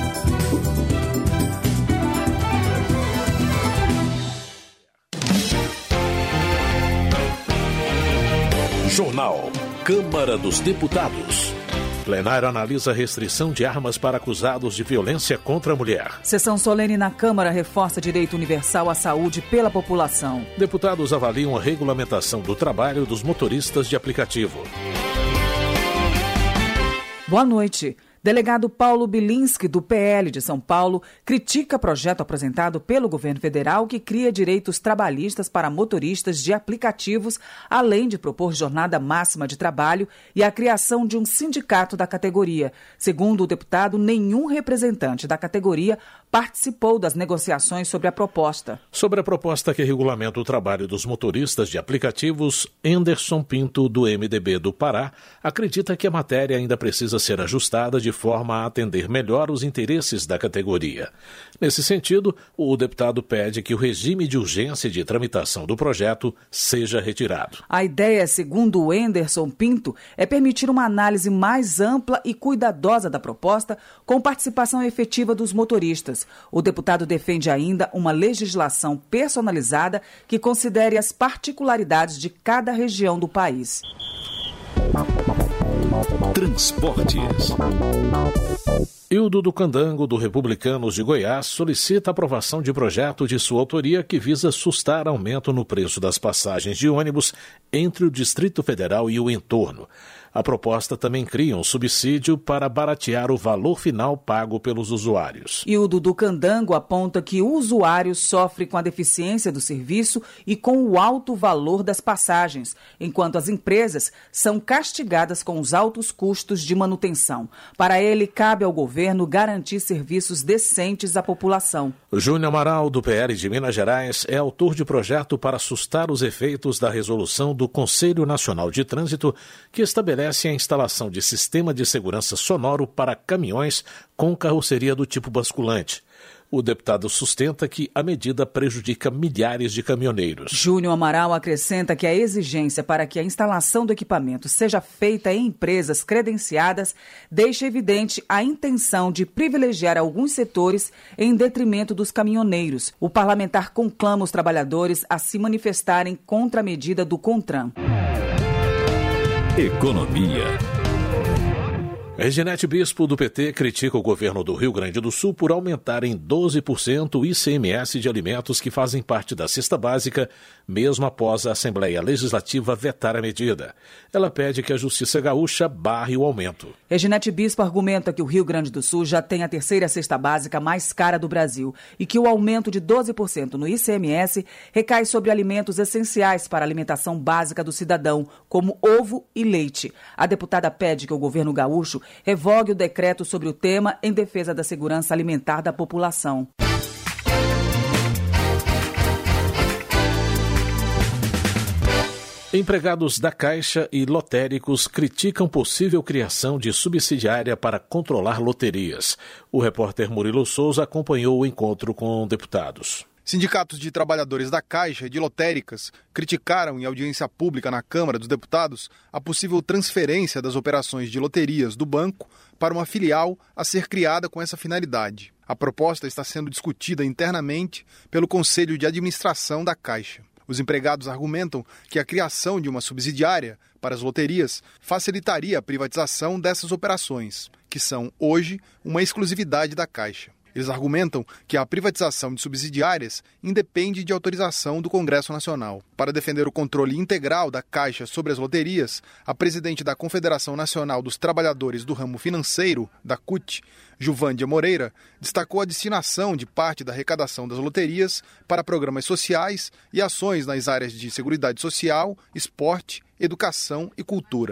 Jornal Câmara dos Deputados. Plenário analisa restrição de armas para acusados de violência contra a mulher. Sessão solene na Câmara reforça direito universal à saúde pela população. Deputados avaliam a regulamentação do trabalho dos motoristas de aplicativo. Boa noite. Delegado Paulo Bilinski, do P L de São Paulo, critica projeto apresentado pelo governo federal que cria direitos trabalhistas para motoristas de aplicativos, além de propor jornada máxima de trabalho e a criação de um sindicato da categoria. Segundo o deputado, nenhum representante da categoria participou das negociações sobre a proposta. Sobre a proposta que regulamenta o trabalho dos motoristas de aplicativos, Anderson Pinto, do M D B do Pará, acredita que a matéria ainda precisa ser ajustada de forma a atender melhor os interesses da categoria. Nesse sentido, o deputado pede que o regime de urgência de tramitação do projeto seja retirado. A ideia, segundo o Anderson Pinto, é permitir uma análise mais ampla e cuidadosa da proposta, com participação efetiva dos motoristas. O deputado defende ainda uma legislação personalizada que considere as particularidades de cada região do país. Transportes. Hildo do Candango, do Republicanos de Goiás, solicita a aprovação de projeto de sua autoria que visa sustar aumento no preço das passagens de ônibus entre o Distrito Federal e o entorno. A proposta também cria um subsídio para baratear o valor final pago pelos usuários. Hildo do Candango aponta que o usuário sofre com a deficiência do serviço e com o alto valor das passagens, enquanto as empresas são castigadas com os altos custos de manutenção. Para ele, cabe ao governo garantir serviços decentes à população. Júnior Amaral, do P L de Minas Gerais, é autor de projeto para sustar os efeitos da resolução do Conselho Nacional de Trânsito, que estabelece a instalação de sistema de segurança sonoro para caminhões com carroceria do tipo basculante. O deputado sustenta que a medida prejudica milhares de caminhoneiros. Júnior Amaral acrescenta que a exigência para que a instalação do equipamento seja feita em empresas credenciadas deixa evidente a intenção de privilegiar alguns setores em detrimento dos caminhoneiros. O parlamentar conclama os trabalhadores a se manifestarem contra a medida do CONTRAN. Economia. Reginete Bispo, do P T, critica o governo do Rio Grande do Sul por aumentar em doze por cento o I C M S de alimentos que fazem parte da cesta básica, mesmo após a Assembleia Legislativa vetar a medida. Ela pede que a Justiça Gaúcha barre o aumento. Reginete Bispo argumenta que o Rio Grande do Sul já tem a terceira cesta básica mais cara do Brasil e que o aumento de doze por cento no I C M S recai sobre alimentos essenciais para a alimentação básica do cidadão, como ovo e leite. A deputada pede que o governo gaúcho revogue o decreto sobre o tema em defesa da segurança alimentar da população. Empregados da Caixa e lotéricos criticam possível criação de subsidiária para controlar loterias. O repórter Murilo Souza acompanhou o encontro com deputados. Sindicatos de trabalhadores da Caixa e de lotéricas criticaram em audiência pública na Câmara dos Deputados a possível transferência das operações de loterias do banco para uma filial a ser criada com essa finalidade. A proposta está sendo discutida internamente pelo Conselho de Administração da Caixa. Os empregados argumentam que a criação de uma subsidiária para as loterias facilitaria a privatização dessas operações, que são, hoje, uma exclusividade da Caixa. Eles argumentam que a privatização de subsidiárias independe de autorização do Congresso Nacional. Para defender o controle integral da Caixa sobre as loterias, a presidente da Confederação Nacional dos Trabalhadores do Ramo Financeiro, da C U T, Juvândia Moreira, destacou a destinação de parte da arrecadação das loterias para programas sociais e ações nas áreas de seguridade social, esporte, educação e cultura.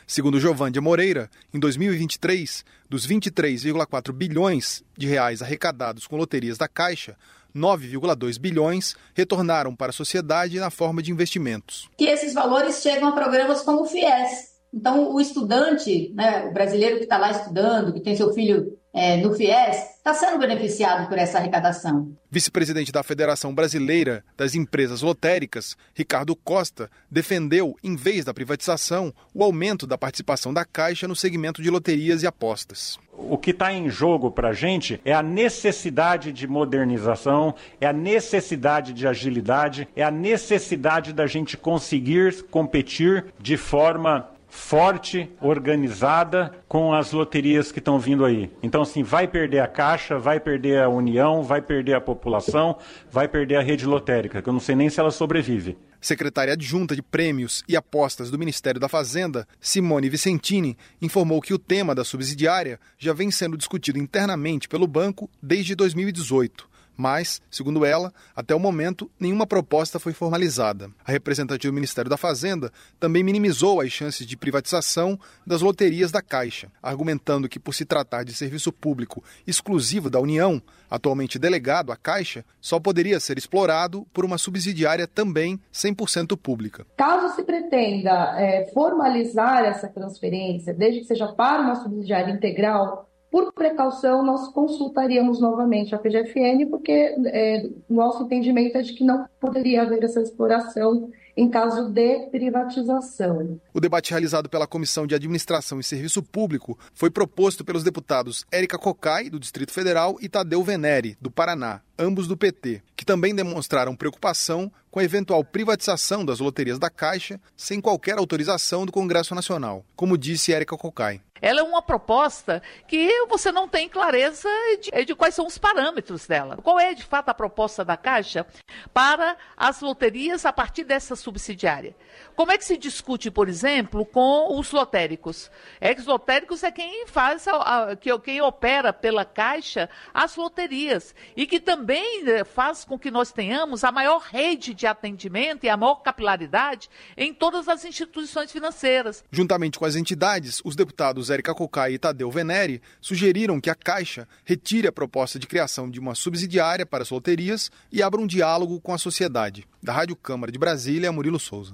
Segundo Giovândia Moreira, em dois mil e vinte e três, dos vinte e três vírgula quatro bilhões de reais arrecadados com loterias da Caixa, nove vírgula dois bilhões retornaram para a sociedade na forma de investimentos. Que esses valores chegam a programas como o FIES. Então, o estudante, né, o brasileiro que está lá estudando, que tem seu filho é, no FIES, está sendo beneficiado por essa arrecadação. Vice-presidente da Federação Brasileira das Empresas Lotéricas, Ricardo Costa, defendeu, em vez da privatização, o aumento da participação da Caixa no segmento de loterias e apostas. O que está em jogo para a gente é a necessidade de modernização, é a necessidade de agilidade, é a necessidade da gente conseguir competir de forma forte, organizada, com as loterias que estão vindo aí. Então, assim, vai perder a Caixa, vai perder a União, vai perder a população, vai perder a rede lotérica, que eu não sei nem se ela sobrevive. Secretária adjunta de Prêmios e Apostas do Ministério da Fazenda, Simone Vicentini, informou que o tema da subsidiária já vem sendo discutido internamente pelo banco desde dois mil e dezoito. Mas, segundo ela, até o momento, nenhuma proposta foi formalizada. A representante do Ministério da Fazenda também minimizou as chances de privatização das loterias da Caixa, argumentando que, por se tratar de serviço público exclusivo da União, atualmente delegado à Caixa, só poderia ser explorado por uma subsidiária também cem por cento pública. Caso se pretenda é, formalizar essa transferência, desde que seja para uma subsidiária integral, por precaução, nós consultaríamos novamente a P G F N, porque é, nosso entendimento é de que não poderia haver essa exploração em caso de privatização. O debate realizado pela Comissão de Administração e Serviço Público foi proposto pelos deputados Érica Cocai, do Distrito Federal, e Tadeu Venere, do Paraná, ambos do P T, que também demonstraram preocupação com a eventual privatização das loterias da Caixa sem qualquer autorização do Congresso Nacional, como disse Érica Cocai. Ela é uma proposta que você não tem clareza de, de quais são os parâmetros dela. Qual é, de fato, a proposta da Caixa para as loterias a partir dessa subsidiária? Como é que se discute, por exemplo, com os lotéricos? Ex-lotéricos é quem faz, a, a, quem opera pela Caixa as loterias e que também faz com que nós tenhamos a maior rede de atendimento e a maior capilaridade em todas as instituições financeiras. Juntamente com as entidades, os deputados Érica Cocai e Tadeu Venere sugeriram que a Caixa retire a proposta de criação de uma subsidiária para as loterias e abra um diálogo com a sociedade. Da Rádio Câmara de Brasília, Murilo Souza.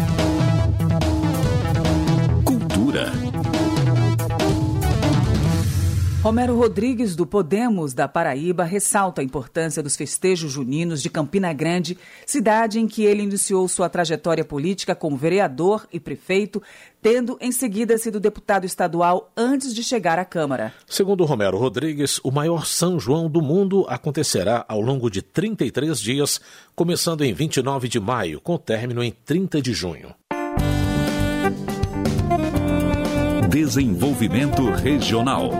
Cultura. Romero Rodrigues, do Podemos da Paraíba, ressalta a importância dos festejos juninos de Campina Grande, cidade em que ele iniciou sua trajetória política como vereador e prefeito, tendo em seguida sido deputado estadual antes de chegar à Câmara. Segundo Romero Rodrigues, o maior São João do mundo acontecerá ao longo de trinta e três dias, começando em vinte e nove de maio, com término em trinta de junho. Desenvolvimento Regional.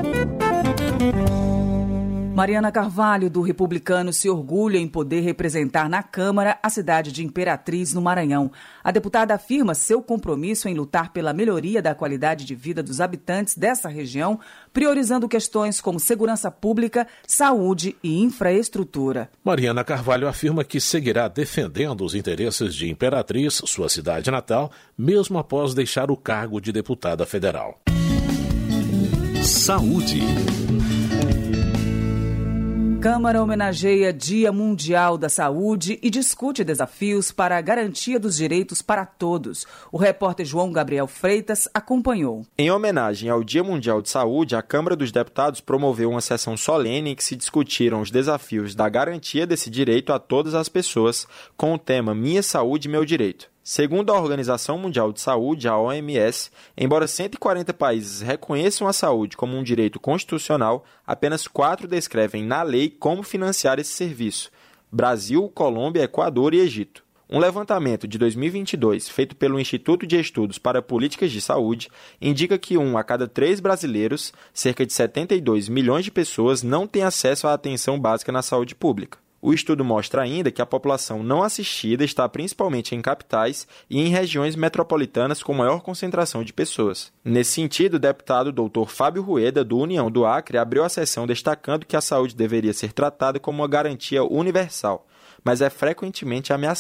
Mariana Carvalho, do Republicano, se orgulha em poder representar na Câmara a cidade de Imperatriz, no Maranhão. A deputada afirma seu compromisso em lutar pela melhoria da qualidade de vida dos habitantes dessa região, priorizando questões como segurança pública, saúde e infraestrutura. Mariana Carvalho afirma que seguirá defendendo os interesses de Imperatriz, sua cidade natal, mesmo após deixar o cargo de deputada federal. Saúde. Câmara homenageia Dia Mundial da Saúde e discute desafios para a garantia dos direitos para todos. O repórter João Gabriel Freitas acompanhou. Em homenagem ao Dia Mundial de Saúde, a Câmara dos Deputados promoveu uma sessão solene em que se discutiram os desafios da garantia desse direito a todas as pessoas, com o tema Minha Saúde, Meu Direito. Segundo a Organização Mundial de Saúde, a O M S, embora cento e quarenta países reconheçam a saúde como um direito constitucional, apenas quatro descrevem na lei como financiar esse serviço: Brasil, Colômbia, Equador e Egito. Um levantamento de dois mil e vinte e dois, feito pelo Instituto de Estudos para Políticas de Saúde, indica que um a cada três brasileiros, cerca de setenta e dois milhões de pessoas, não tem acesso à atenção básica na saúde pública. O estudo mostra ainda que a população não assistida está principalmente em capitais e em regiões metropolitanas com maior concentração de pessoas. Nesse sentido, o deputado doutor Fábio Rueda, do União do Acre, abriu a sessão destacando que a saúde deveria ser tratada como uma garantia universal, mas é frequentemente ameaçada.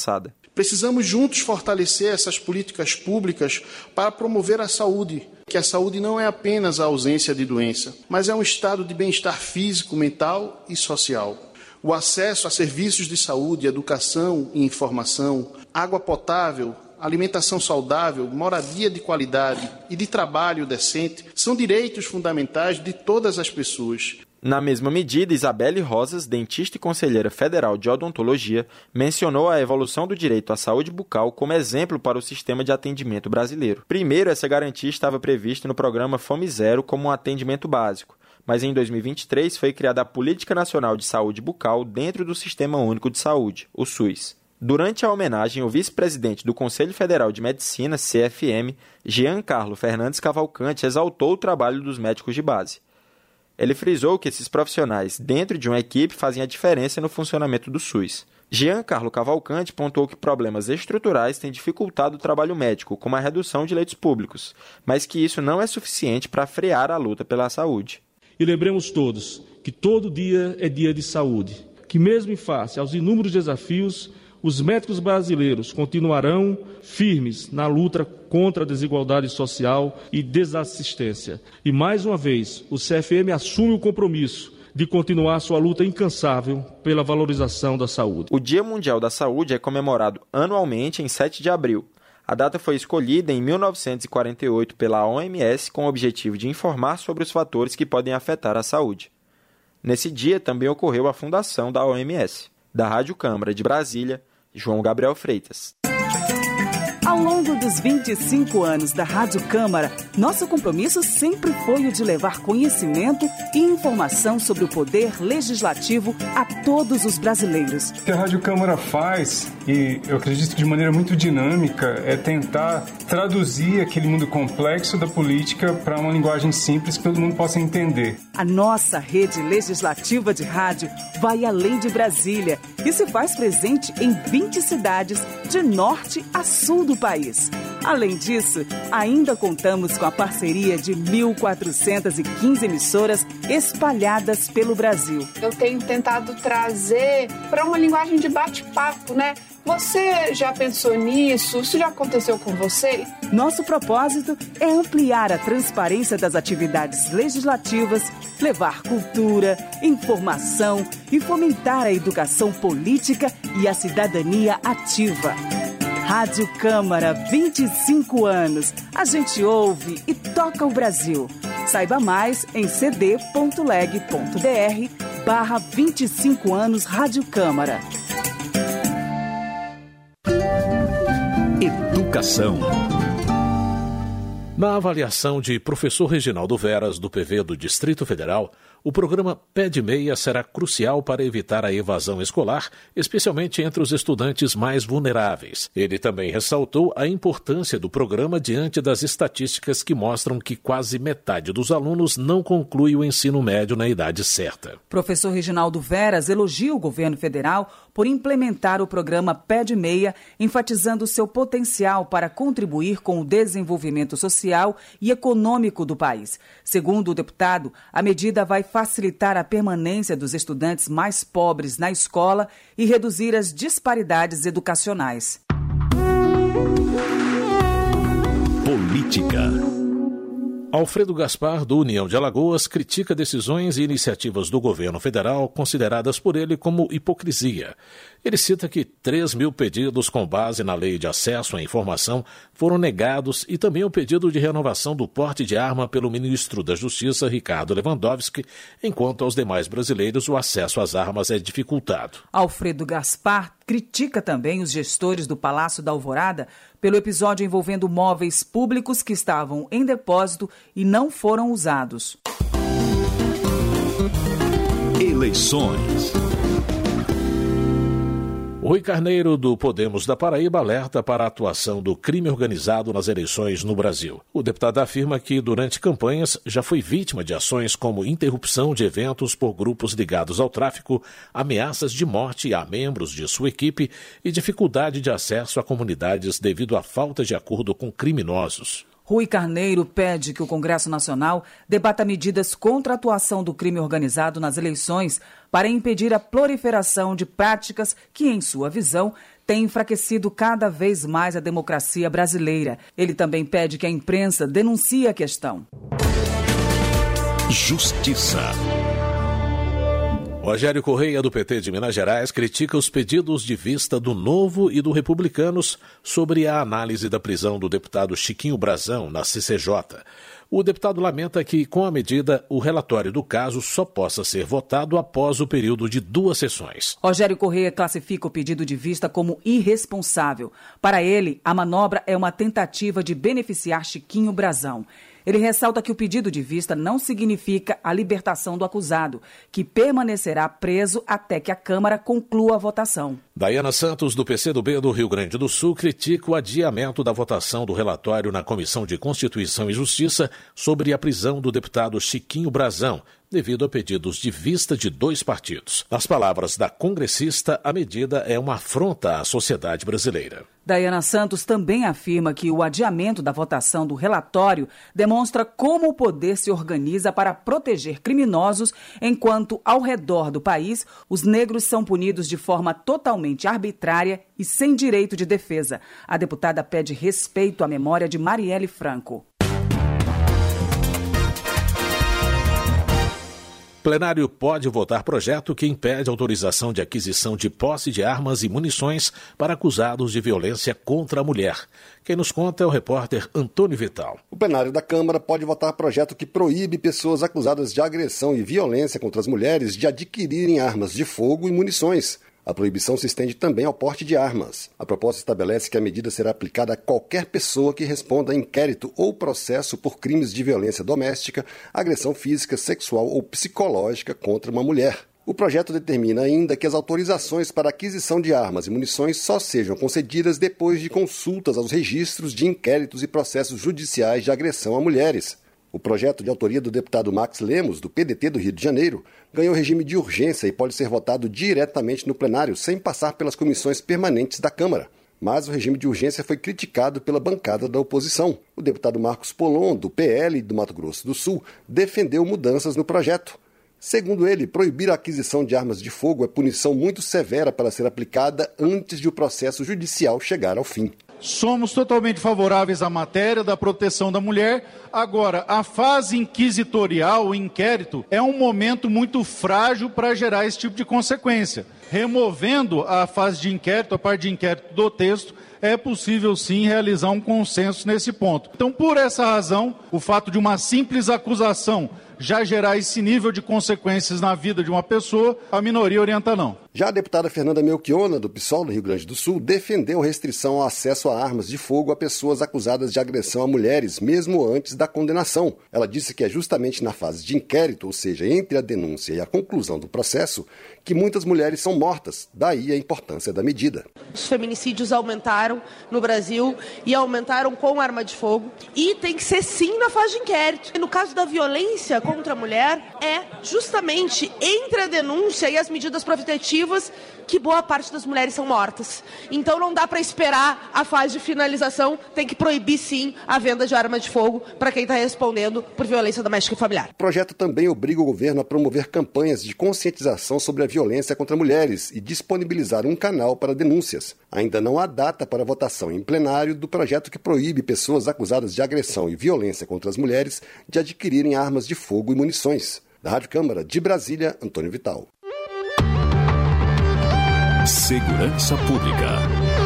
Precisamos juntos fortalecer essas políticas públicas para promover a saúde, que a saúde não é apenas a ausência de doença, mas é um estado de bem-estar físico, mental e social. O acesso a serviços de saúde, educação e informação, água potável, alimentação saudável, moradia de qualidade e de trabalho decente são direitos fundamentais de todas as pessoas. Na mesma medida, Isabelle Rosas, dentista e conselheira federal de odontologia, mencionou a evolução do direito à saúde bucal como exemplo para o sistema de atendimento brasileiro. Primeiro, essa garantia estava prevista no programa Fome Zero como um atendimento básico, mas em dois mil e vinte e três foi criada a Política Nacional de Saúde Bucal dentro do Sistema Único de Saúde, o SUS. Durante a homenagem, o vice-presidente do Conselho Federal de Medicina, C F M, Giancarlo Fernandes Cavalcante, exaltou o trabalho dos médicos de base. Ele frisou que esses profissionais, dentro de uma equipe, fazem a diferença no funcionamento do SUS. Giancarlo Cavalcante pontuou que problemas estruturais têm dificultado o trabalho médico, como a redução de leitos públicos, mas que isso não é suficiente para frear a luta pela saúde. E lembremos todos que todo dia é dia de saúde, que mesmo em face aos inúmeros desafios, os médicos brasileiros continuarão firmes na luta contra a desigualdade social e desassistência. E, mais uma vez, o C F M assume o compromisso de continuar sua luta incansável pela valorização da saúde. O Dia Mundial da Saúde é comemorado anualmente em sete de abril. A data foi escolhida em mil novecentos e quarenta e oito pela O M S com o objetivo de informar sobre os fatores que podem afetar a saúde. Nesse dia também ocorreu a fundação da O M S. Da Rádio Câmara de Brasília, João Gabriel Freitas. Ao longo dos vinte e cinco anos da Rádio Câmara, nosso compromisso sempre foi o de levar conhecimento e informação sobre o poder legislativo a todos os brasileiros. O que a Rádio Câmara faz, e eu acredito que de maneira muito dinâmica, é tentar traduzir aquele mundo complexo da política para uma linguagem simples que todo mundo possa entender. A nossa rede legislativa de rádio vai além de Brasília e se faz presente em vinte cidades de norte a sul do país. Além disso, ainda contamos com a parceria de mil quatrocentas e quinze emissoras espalhadas pelo Brasil. Eu tenho tentado trazer para uma linguagem de bate-papo, né? Você já pensou nisso? Isso já aconteceu com você? Nosso propósito é ampliar a transparência das atividades legislativas, levar cultura, informação e fomentar a educação política e a cidadania ativa. Rádio Câmara, vinte e cinco anos. A gente ouve e toca o Brasil. Saiba mais em cd.leg.br barra vinte e cinco anos Rádio Câmara. Educação. Na avaliação de professor Reginaldo Veras, do P V do Distrito Federal, o programa Pé de Meia será crucial para evitar a evasão escolar, especialmente entre os estudantes mais vulneráveis. Ele também ressaltou a importância do programa diante das estatísticas que mostram que quase metade dos alunos não conclui o ensino médio na idade certa. Professor Reginaldo Veras elogia o governo federal por implementar o programa Pé de Meia, enfatizando seu potencial para contribuir com o desenvolvimento social e econômico do país. Segundo o deputado, a medida vai facilitar a permanência dos estudantes mais pobres na escola e reduzir as disparidades educacionais. Política. Alfredo Gaspar, do União de Alagoas, critica decisões e iniciativas do governo federal consideradas por ele como hipocrisia. Ele cita que três mil pedidos com base na Lei de Acesso à Informação foram negados e também o pedido de renovação do porte de arma pelo ministro da Justiça, Ricardo Lewandowski, enquanto aos demais brasileiros o acesso às armas é dificultado. Alfredo Gaspar critica também os gestores do Palácio da Alvorada pelo episódio envolvendo móveis públicos que estavam em depósito e não foram usados. Eleições. Rui Carneiro, do Podemos da Paraíba, alerta para a atuação do crime organizado nas eleições no Brasil. O deputado afirma que, durante campanhas, já foi vítima de ações como interrupção de eventos por grupos ligados ao tráfico, ameaças de morte a membros de sua equipe e dificuldade de acesso a comunidades devido à falta de acordo com criminosos. Rui Carneiro pede que o Congresso Nacional debata medidas contra a atuação do crime organizado nas eleições para impedir a proliferação de práticas que, em sua visão, têm enfraquecido cada vez mais a democracia brasileira. Ele também pede que a imprensa denuncie a questão. Justiça. Rogério Correia, do P T de Minas Gerais, critica os pedidos de vista do Novo e do Republicanos sobre a análise da prisão do deputado Chiquinho Brazão na C C J. O deputado lamenta que, com a medida, o relatório do caso só possa ser votado após o período de duas sessões. Rogério Correia classifica o pedido de vista como irresponsável. Para ele, a manobra é uma tentativa de beneficiar Chiquinho Brazão. Ele ressalta que o pedido de vista não significa a libertação do acusado, que permanecerá preso até que a Câmara conclua a votação. Daiana Santos, do P C do B do Rio Grande do Sul, critica o adiamento da votação do relatório na Comissão de Constituição e Justiça sobre a prisão do deputado Chiquinho Brazão, devido a pedidos de vista de dois partidos. Nas palavras da congressista, a medida é uma afronta à sociedade brasileira. Daiana Santos também afirma que o adiamento da votação do relatório demonstra como o poder se organiza para proteger criminosos, enquanto, ao redor do país, os negros são punidos de forma totalmente arbitrária e sem direito de defesa. A deputada pede respeito à memória de Marielle Franco. Plenário pode votar projeto que impede autorização de aquisição de posse de armas e munições para acusados de violência contra a mulher. Quem nos conta é o repórter Antônio Vital. O plenário da Câmara pode votar projeto que proíbe pessoas acusadas de agressão e violência contra as mulheres de adquirirem armas de fogo e munições. A proibição se estende também ao porte de armas. A proposta estabelece que a medida será aplicada a qualquer pessoa que responda a inquérito ou processo por crimes de violência doméstica, agressão física, sexual ou psicológica contra uma mulher. O projeto determina ainda que as autorizações para aquisição de armas e munições só sejam concedidas depois de consultas aos registros de inquéritos e processos judiciais de agressão a mulheres. O projeto, de autoria do deputado Max Lemos, do P D T do Rio de Janeiro, ganhou regime de urgência e pode ser votado diretamente no plenário, sem passar pelas comissões permanentes da Câmara. Mas o regime de urgência foi criticado pela bancada da oposição. O deputado Marcos Polon, do P L do Mato Grosso do Sul, defendeu mudanças no projeto. Segundo ele, proibir a aquisição de armas de fogo é punição muito severa para ser aplicada antes de o processo judicial chegar ao fim. Somos totalmente favoráveis à matéria da proteção da mulher. Agora, a fase inquisitorial, o inquérito, é um momento muito frágil para gerar esse tipo de consequência. Removendo a fase de inquérito, a parte de inquérito do texto, é possível sim realizar um consenso nesse ponto. Então, por essa razão, o fato de uma simples acusação já gerar esse nível de consequências na vida de uma pessoa, a minoria orienta não. Já a deputada Fernanda Melchiona, do PSOL do Rio Grande do Sul, defendeu restrição ao acesso a armas de fogo a pessoas acusadas de agressão a mulheres, mesmo antes da condenação. Ela disse que é justamente na fase de inquérito, ou seja, entre a denúncia e a conclusão do processo, que muitas mulheres são mortas, daí a importância da medida. Os feminicídios aumentaram no Brasil e aumentaram com arma de fogo, e tem que ser sim na fase de inquérito. No caso da violência contra a mulher, é justamente entre a denúncia e as medidas protetivas que boa parte das mulheres são mortas. Então não dá para esperar a fase de finalização, tem que proibir sim a venda de arma de fogo para quem está respondendo por violência doméstica e familiar. O projeto também obriga o governo a promover campanhas de conscientização sobre a violência contra mulheres e disponibilizar um canal para denúncias. Ainda não há data para votação em plenário do projeto que proíbe pessoas acusadas de agressão e violência contra as mulheres de adquirirem armas de fogo e munições. Da Rádio Câmara de Brasília, Antônio Vital. Segurança Pública.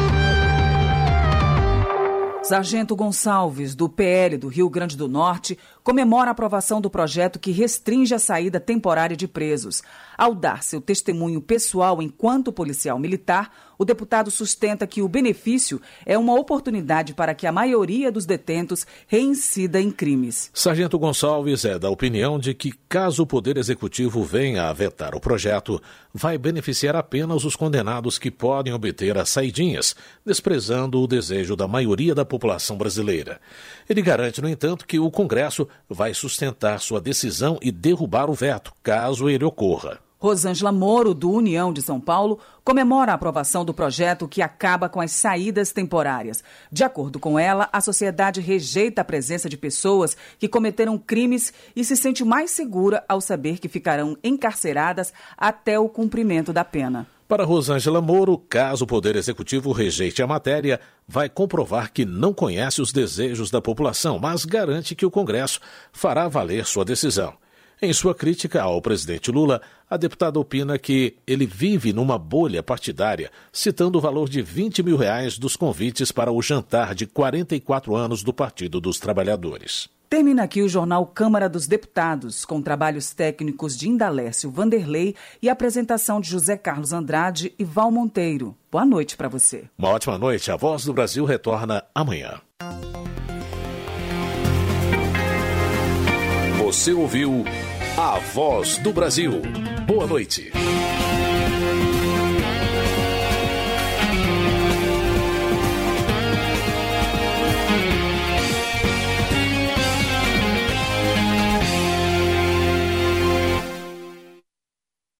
Sargento Gonçalves, do P L do Rio Grande do Norte, comemora a aprovação do projeto que restringe a saída temporária de presos. Ao dar seu testemunho pessoal enquanto policial militar, o deputado sustenta que o benefício é uma oportunidade para que a maioria dos detentos reincida em crimes. Sargento Gonçalves é da opinião de que, caso o Poder Executivo venha a vetar o projeto, vai beneficiar apenas os condenados que podem obter as saidinhas, desprezando o desejo da maioria da população brasileira. Ele garante, no entanto, que o Congresso vai sustentar sua decisão e derrubar o veto, caso ele ocorra. Rosângela Moro, do União de São Paulo, comemora a aprovação do projeto que acaba com as saídas temporárias. De acordo com ela, a sociedade rejeita a presença de pessoas que cometeram crimes e se sente mais segura ao saber que ficarão encarceradas até o cumprimento da pena. Para Rosângela Moro, caso o Poder Executivo rejeite a matéria, vai comprovar que não conhece os desejos da população, mas garante que o Congresso fará valer sua decisão. Em sua crítica ao presidente Lula, a deputada opina que ele vive numa bolha partidária, citando o valor de vinte mil reais dos convites para o jantar de quarenta e quatro anos do Partido dos Trabalhadores. Termina aqui o jornal Câmara dos Deputados, com trabalhos técnicos de Indalécio Vanderlei e apresentação de José Carlos Andrade e Val Monteiro. Boa noite para você. Uma ótima noite. A Voz do Brasil retorna amanhã. Você ouviu A Voz do Brasil. Boa noite.